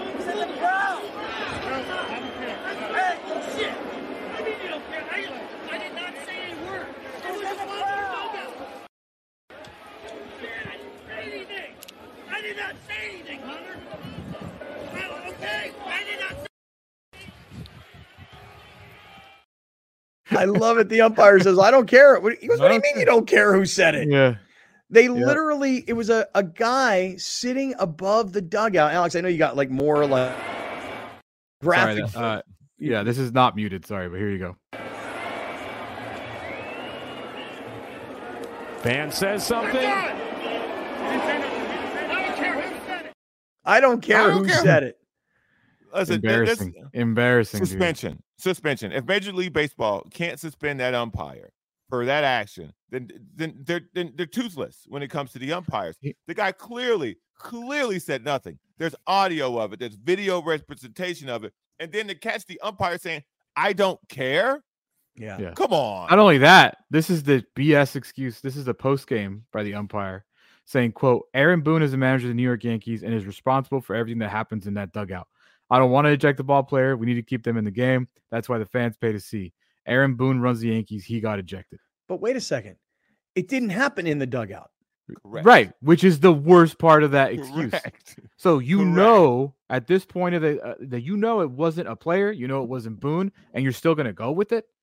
I did not say anything, Hunter. Okay, I did not say I love it. The umpire says, I don't care. He goes, what do you mean you don't care who said it? Yeah. They Yeah. literally, it was a, a guy sitting above the dugout. Alex, I know you got like more like graphic. Sorry, that, uh, yeah, this is not muted. Sorry, but here you go. Fan says something. I don't care I don't who care. said it. Listen, Embarrassing. this- Embarrassing. dude. suspension. Suspension. If Major League Baseball can't suspend that umpire for that action, then then they're then they're toothless when it comes to the umpires. The guy clearly, clearly said nothing. There's audio of it. There's video representation of it. And then to catch the umpire saying, "I don't care." Yeah. Yeah. Come on. Not only that, this is the B S excuse. This is the post game by the umpire saying, quote, Aaron Boone is the manager of the New York Yankees and is responsible for everything that happens in that dugout. I don't want to eject the ball player. We need to keep them in the game. That's why the fans pay to see. Aaron Boone runs the Yankees. He got ejected. But wait a second. It didn't happen in the dugout. Correct. Right, which is the worst part of that excuse. Correct. So you Correct. know at this point of the uh, that you know it wasn't a player, you know it wasn't Boone, and you're still going to go with it.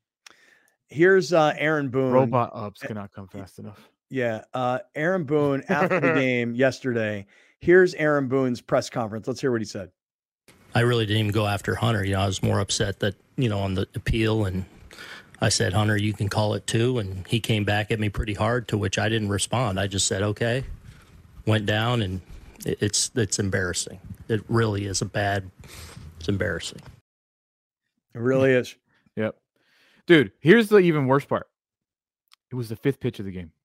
Here's uh, Aaron Boone. Robot ups cannot come fast enough. Yeah. Uh, Aaron Boone after the game yesterday. Here's Aaron Boone's press conference. Let's hear what he said. I really didn't even go after Hunter. You know, I was more upset that, you know, on the appeal, and I said, Hunter, you can call it too. And he came back at me pretty hard, to which I didn't respond. I just said, okay, went down, and it, it's, it's embarrassing. It really is a bad, it's embarrassing. It really is. Yep. Dude, here's the even worse part. It was the fifth pitch of the game.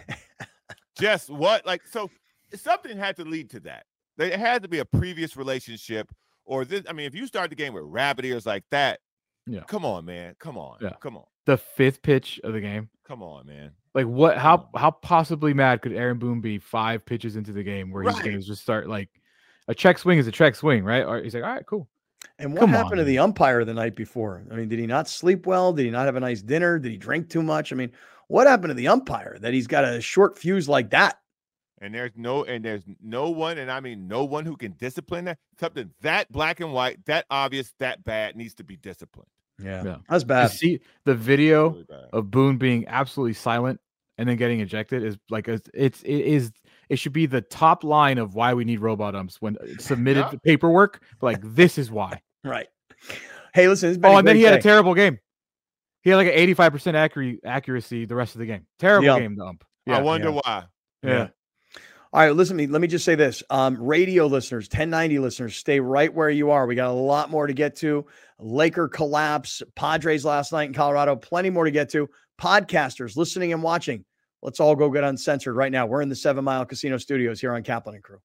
Just what? Like, so something had to lead to that. There had to be a previous relationship, or this. I mean, if you start the game with rabbit ears like that, yeah, come on, man. Come on. Yeah. Come on. The fifth pitch of the game. Come on, man. Like what? How how possibly mad could Aaron Boone be five pitches into the game where he's Right. going to just start like a check swing is a check swing, right? Or he's like, all right, cool. And what Come happened on, to the umpire the night before? I mean, did he not sleep well? Did he not have a nice dinner? Did he drink too much? I mean, what happened to the umpire that he's got a short fuse like that? And there's no, and there's no one, and I mean no one who can discipline that. Something that black and white, that obvious, that bad needs to be disciplined. Yeah, Yeah. that's To bad. see the video Really bad. of Boone being absolutely silent and then getting ejected is like it's it's it is it should be the top line of why we need robot umps when submitted Yeah. the paperwork. Like this is why. Right. Hey, listen. It's been Oh, a and then great he had day. a terrible game. He had like an eighty-five percent accuracy accuracy the rest of the game. Terrible Yeah. game, the ump. I wonder yeah. why. Yeah. All right, listen to me. Let me just say this. Um, radio listeners, ten ninety listeners, stay right where you are. We got a lot more to get to. Laker collapse, Padres last night in Colorado, plenty more to get to. Podcasters listening and watching, let's all go get uncensored right now. We're in the Seven Mile Casino Studios here on Kaplan and Crew.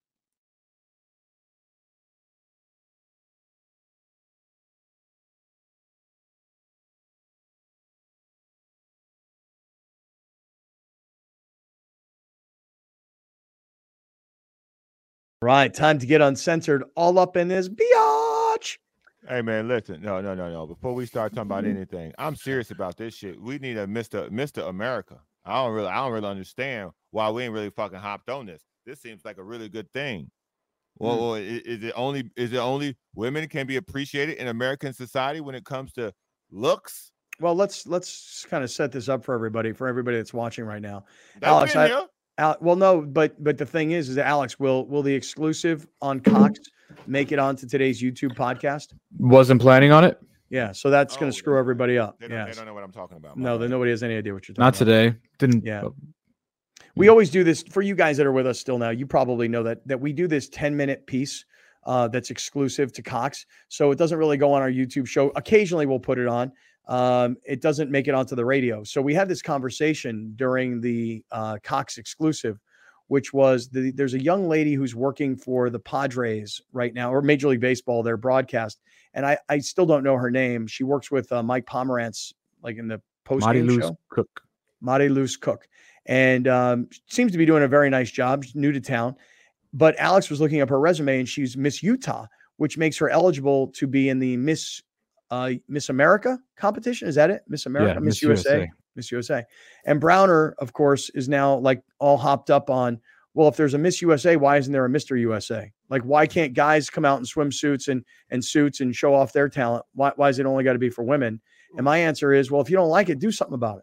Right, time to get uncensored. All up in this biatch. Hey man, listen. No, no, no, no. Before we start talking about anything, I'm serious about this shit. We need a Mister Mister America. I don't really, I don't really understand why we ain't really fucking hopped on this. This seems like a really good thing. Well, well, i- is it only is it only women can be appreciated in American society when it comes to looks? Well, let's let's kind of set this up for everybody, for everybody that's watching right now. That's Alex, been I, here. Al, well, no, but but the thing is, is that Alex, will will the exclusive on Cox make it onto today's YouTube podcast? Wasn't planning on it. Yeah, so that's going Oh, to screw everybody up. They don't, they Yes. don't know what I'm talking about. My No, bad. then nobody has any idea what you're talking Not about. today. Didn't. Yeah. oh, We always do this for you guys that are with us still now. You probably know that that we do this ten minute piece uh, that's exclusive to Cox. So it doesn't really go on our YouTube show. Occasionally we'll put it on. Um, it doesn't make it onto the radio. So we had this conversation during the uh, Cox exclusive, which was the, there's a young lady who's working for the Padres right now, or Major League Baseball, their broadcast. And I, I still don't know her name. She works with uh, Mike Pomerantz, like in the post game Marie-Louise show. Cook. Marie-Louise Cook. And um, seems to be doing a very nice job. She's new to town. But Alex was looking up her resume, and she's Miss Utah, which makes her eligible to be in the Miss uh, Miss America competition. Is that it? Miss America, Yeah, Miss, Miss U S A. U S A. Miss U S A. And Browner, of course, is now like all hopped up on, well, if there's a Miss U S A, why isn't there a Mister U S A? Like, why can't guys come out in swimsuits and and suits and show off their talent? Why, why is it only got to be for women? And my answer is, well, if you don't like it, do something about it.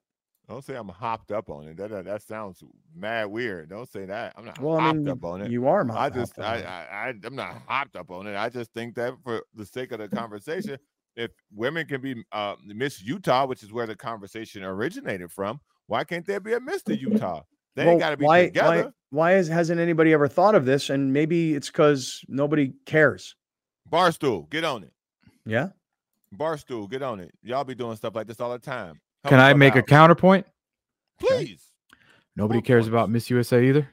Don't say I'm hopped up on it. That that, that sounds mad weird. Don't say that. I'm not Well, I hopped mean, up on it. you are. I just, hopped I, on it. I, I, I'm not hopped up on it. I just think that for the sake of the conversation, if women can be uh, Miss Utah, which is where the conversation originated from, why can't there be a Mister Utah? They Well, ain't got to be why, together. Why, why is, hasn't anybody ever thought of this? And maybe it's because nobody cares. Barstool, get on it. Yeah. Barstool, get on it. Y'all be doing stuff like this all the time. Help Can us I out. make a counterpoint? Please. Nobody cares about Miss U S A either.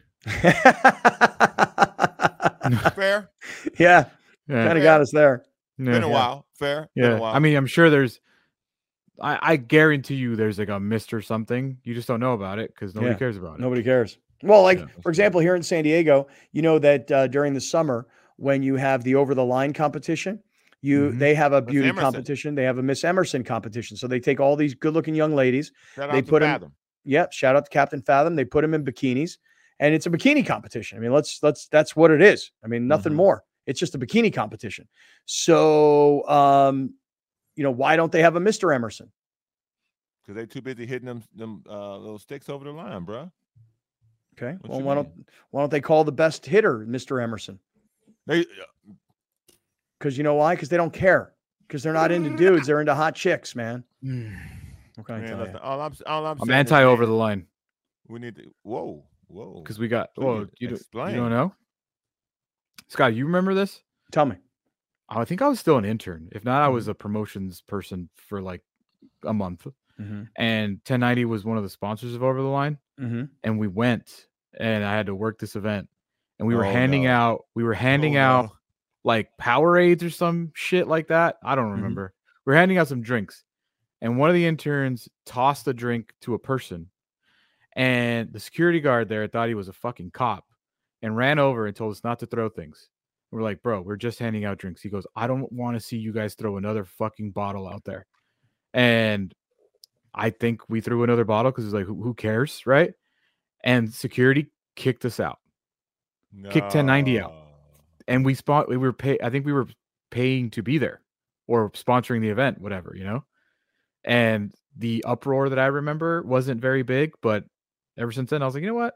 Fair. Yeah. Yeah. Kind of got us there. Yeah. Been a while. Fair. Yeah. Been a while. I mean, I'm sure there's. I, I guarantee you, there's like a Mister something. You just don't know about it because nobody Yeah. cares about it. Nobody cares. Well, like, Yeah. for example, here in San Diego, you know that uh, during the summer, when you have the over the line competition, you Mhm. they have a Miss beauty Emerson. competition. They have a Miss Emerson competition. So they take all these good looking young ladies. Shout they out to put them. Fathom. Yep. Shout out to Captain Fathom. They put them in bikinis, and it's a bikini competition. I mean, let's let's that's what it is. I mean, nothing Mhm. more. It's just a bikini competition. So, um, you know, why don't they have a Mister Emerson? Because they too busy hitting them them uh, little sticks over the line, bro. Okay. What well, you why mean? don't why don't they call the best hitter Mister Emerson? They, Because you know why? Because they don't care. Because they're not into dudes. They're into hot chicks, man. Mm. What can I man, tell listen, you? all I'm, all I'm, I'm saying is, anti over man, the line We need to. Whoa, whoa. because we got. Please Whoa, you, do, explain. you don't know? Scott, you remember this? Tell me. I think I was still an intern. If not, I was Mhm. a promotions person for like a month. Mm-hmm. And ten ninety was one of the sponsors of Over the Line. Mm-hmm. And we went and I had to work this event. And we were Oh, handing no. out, we were handing Oh, out no. like Powerades or some shit like that. I don't remember. We are handing out some drinks. And one of the interns tossed a drink to a person. And the security guard there thought he was a fucking cop and ran over and told us not to throw things. We're like, bro, we're just handing out drinks. He goes, I don't want to see you guys throw another fucking bottle out there. And I think we threw another bottle because it's like, who, who cares, right? And security kicked us out, kicked ten ninety out, No. and we spot. We were pay. I think we were paying to be there, or sponsoring the event, whatever, you know. And the uproar that I remember wasn't very big, but ever since then, I was like, you know what?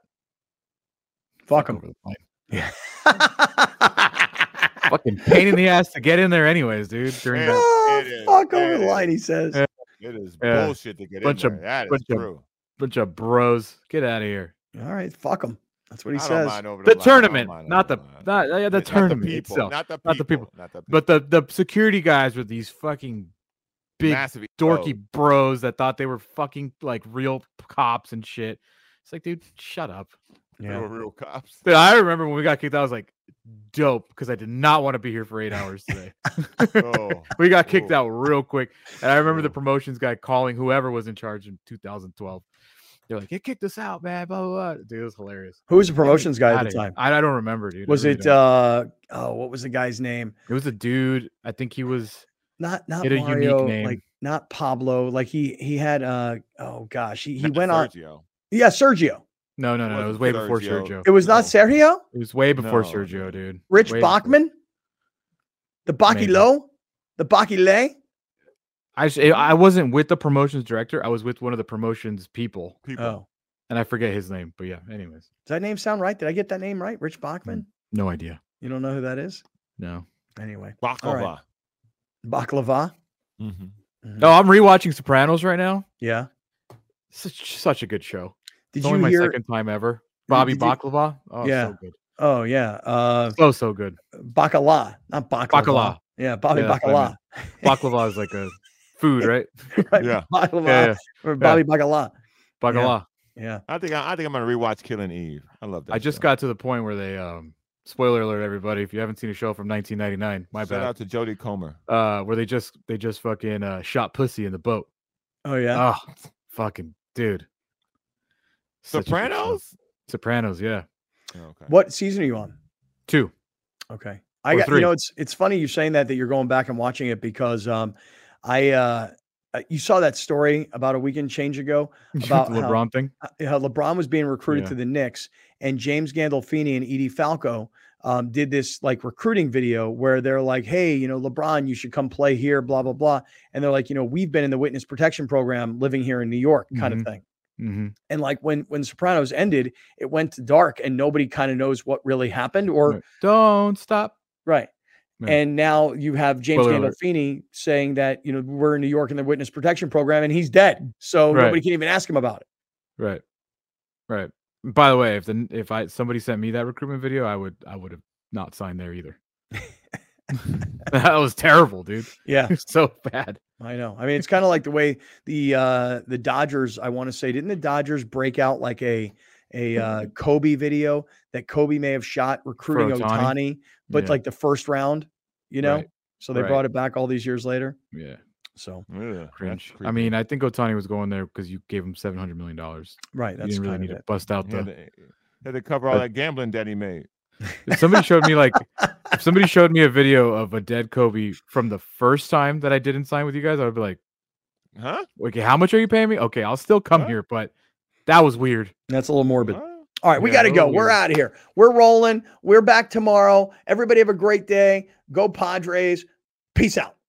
Fuck over them. the line. Yeah. Fucking pain in the ass to get in there, anyways, dude. During Man, the Oh, it is, fuck it over the is. line, he says. Yeah. It is Yeah. bullshit to get Bunch in of- there. That is bunch of- true. bunch of bros, get out of here. All right, fuck him. That's what he I don't says. mind over The line. I don't tournament, mind not over the line. not yeah, the Not tournament people, itself, not the people, not the people, not the people. but the the security guys were these fucking big Massive dorky egos. bros that thought they were fucking like real cops and shit. It's like, dude, shut up. They Yeah. were real cops. Dude, I remember when we got kicked out, I was like, dope, because I did not want to be here for eight hours today. Oh, We got kicked oh. out real quick. And I remember the Oh. promotions guy calling whoever was in charge in two thousand twelve. They're like, it kicked us out, man. Blah, blah, blah. Dude, it was hilarious. Who was the promotions guy at Outta the here. time? I, I don't remember, dude. I Was really it don't. uh oh, what was the guy's name? It was a dude. I think he was. Not not He had a unique Mario, name. like not Pablo. Like he he had uh oh gosh, he, he Not went on. Sergio. Yeah, Sergio. No, no, no, no. It was wasn't way before Sergio. Sergio. It was not No. Sergio? It was way before No, Sergio, no. dude. Rich Way before. Bachman? The Maybe. Bakilo? The Bakile? I s- I wasn't with the promotions director. I was with one of the promotions people, People. Oh. and I forget his name. But yeah, anyways, Does that name sound right? Did I get that name right? Rich Bachman? no idea. You don't know who that is? No. Anyway. Baklava. All right. Baklava? Mm-hmm. Mhm. No, I'm rewatching Sopranos right now. Yeah. Such such a good show. Did It's you only my hear second time ever. Bobby did you- Baklava. Oh, Yeah. so good. Oh yeah. Uh So so good. Bacala, not baklava. Bacala. Yeah, Bobby Yeah, that's what I Bacala. Baklava is like a food, right? Right, Yeah. Baklava Yeah, yeah. or Bobby Bacala. Baklava. Yeah. I think I, I think I'm gonna rewatch Killing Eve. I love that. I just show. got to the point where they um spoiler alert everybody if you haven't seen a show from nineteen ninety-nine, my Shout bad. out to Jodie Comer. Uh where they just they just fucking uh shot pussy in the boat. Oh yeah. Oh, fucking dude. Such a good show. Sopranos. Sopranos, yeah. Okay. What season are you on? Two. Okay. I Or got three. you know it's it's funny you're saying that that you're going back and watching it because um I uh uh, you saw that story about a weekend change ago about the LeBron thing. how, how LeBron was being recruited Yeah. to the Knicks and James Gandolfini and Edie Falco um, did this like recruiting video where they're like, hey, you know, LeBron, you should come play here, blah, blah, blah. And they're like, you know, we've been in the witness protection program living here in New York kind Mhm. of thing. Mm-hmm. And like when when Sopranos ended, it went dark and nobody kind of knows what really happened or right. Don't stop. Right. Right. And now you have James Spoiler Gandolfini saying that, you know, we're in New York in the witness protection program and he's dead. So right. nobody can even ask him about it. Right. Right. By the way, if the if I somebody sent me that recruitment video, I would I would have not signed there either. That was terrible, dude. Yeah. So bad. I know. I mean, it's kind of like the way the uh, the Dodgers, I want to say, didn't the Dodgers break out like a a uh, Kobe video that Kobe may have shot recruiting For Ohtani, Ohtani? but Yeah. like the first round, you know? Right. So they Right. brought it back all these years later. Yeah. So Ugh, Cringe. that's I mean, I think Ohtani was going there because you gave him seven hundred million dollars. Right. You That's didn't really kind need of to it. bust out He had the. to, had to cover all But- that gambling that he made. If somebody showed me like, if somebody showed me a video of a dead Kobe from the first time that I didn't sign with you guys, I would be like, Huh? okay, how much are you paying me? Okay, I'll still come Huh? here, but that was weird. That's a little morbid. Huh? All right, we Yeah, got to a go. little We're weird. out of here. We're rolling. We're back tomorrow. Everybody have a great day. Go Padres. Peace out.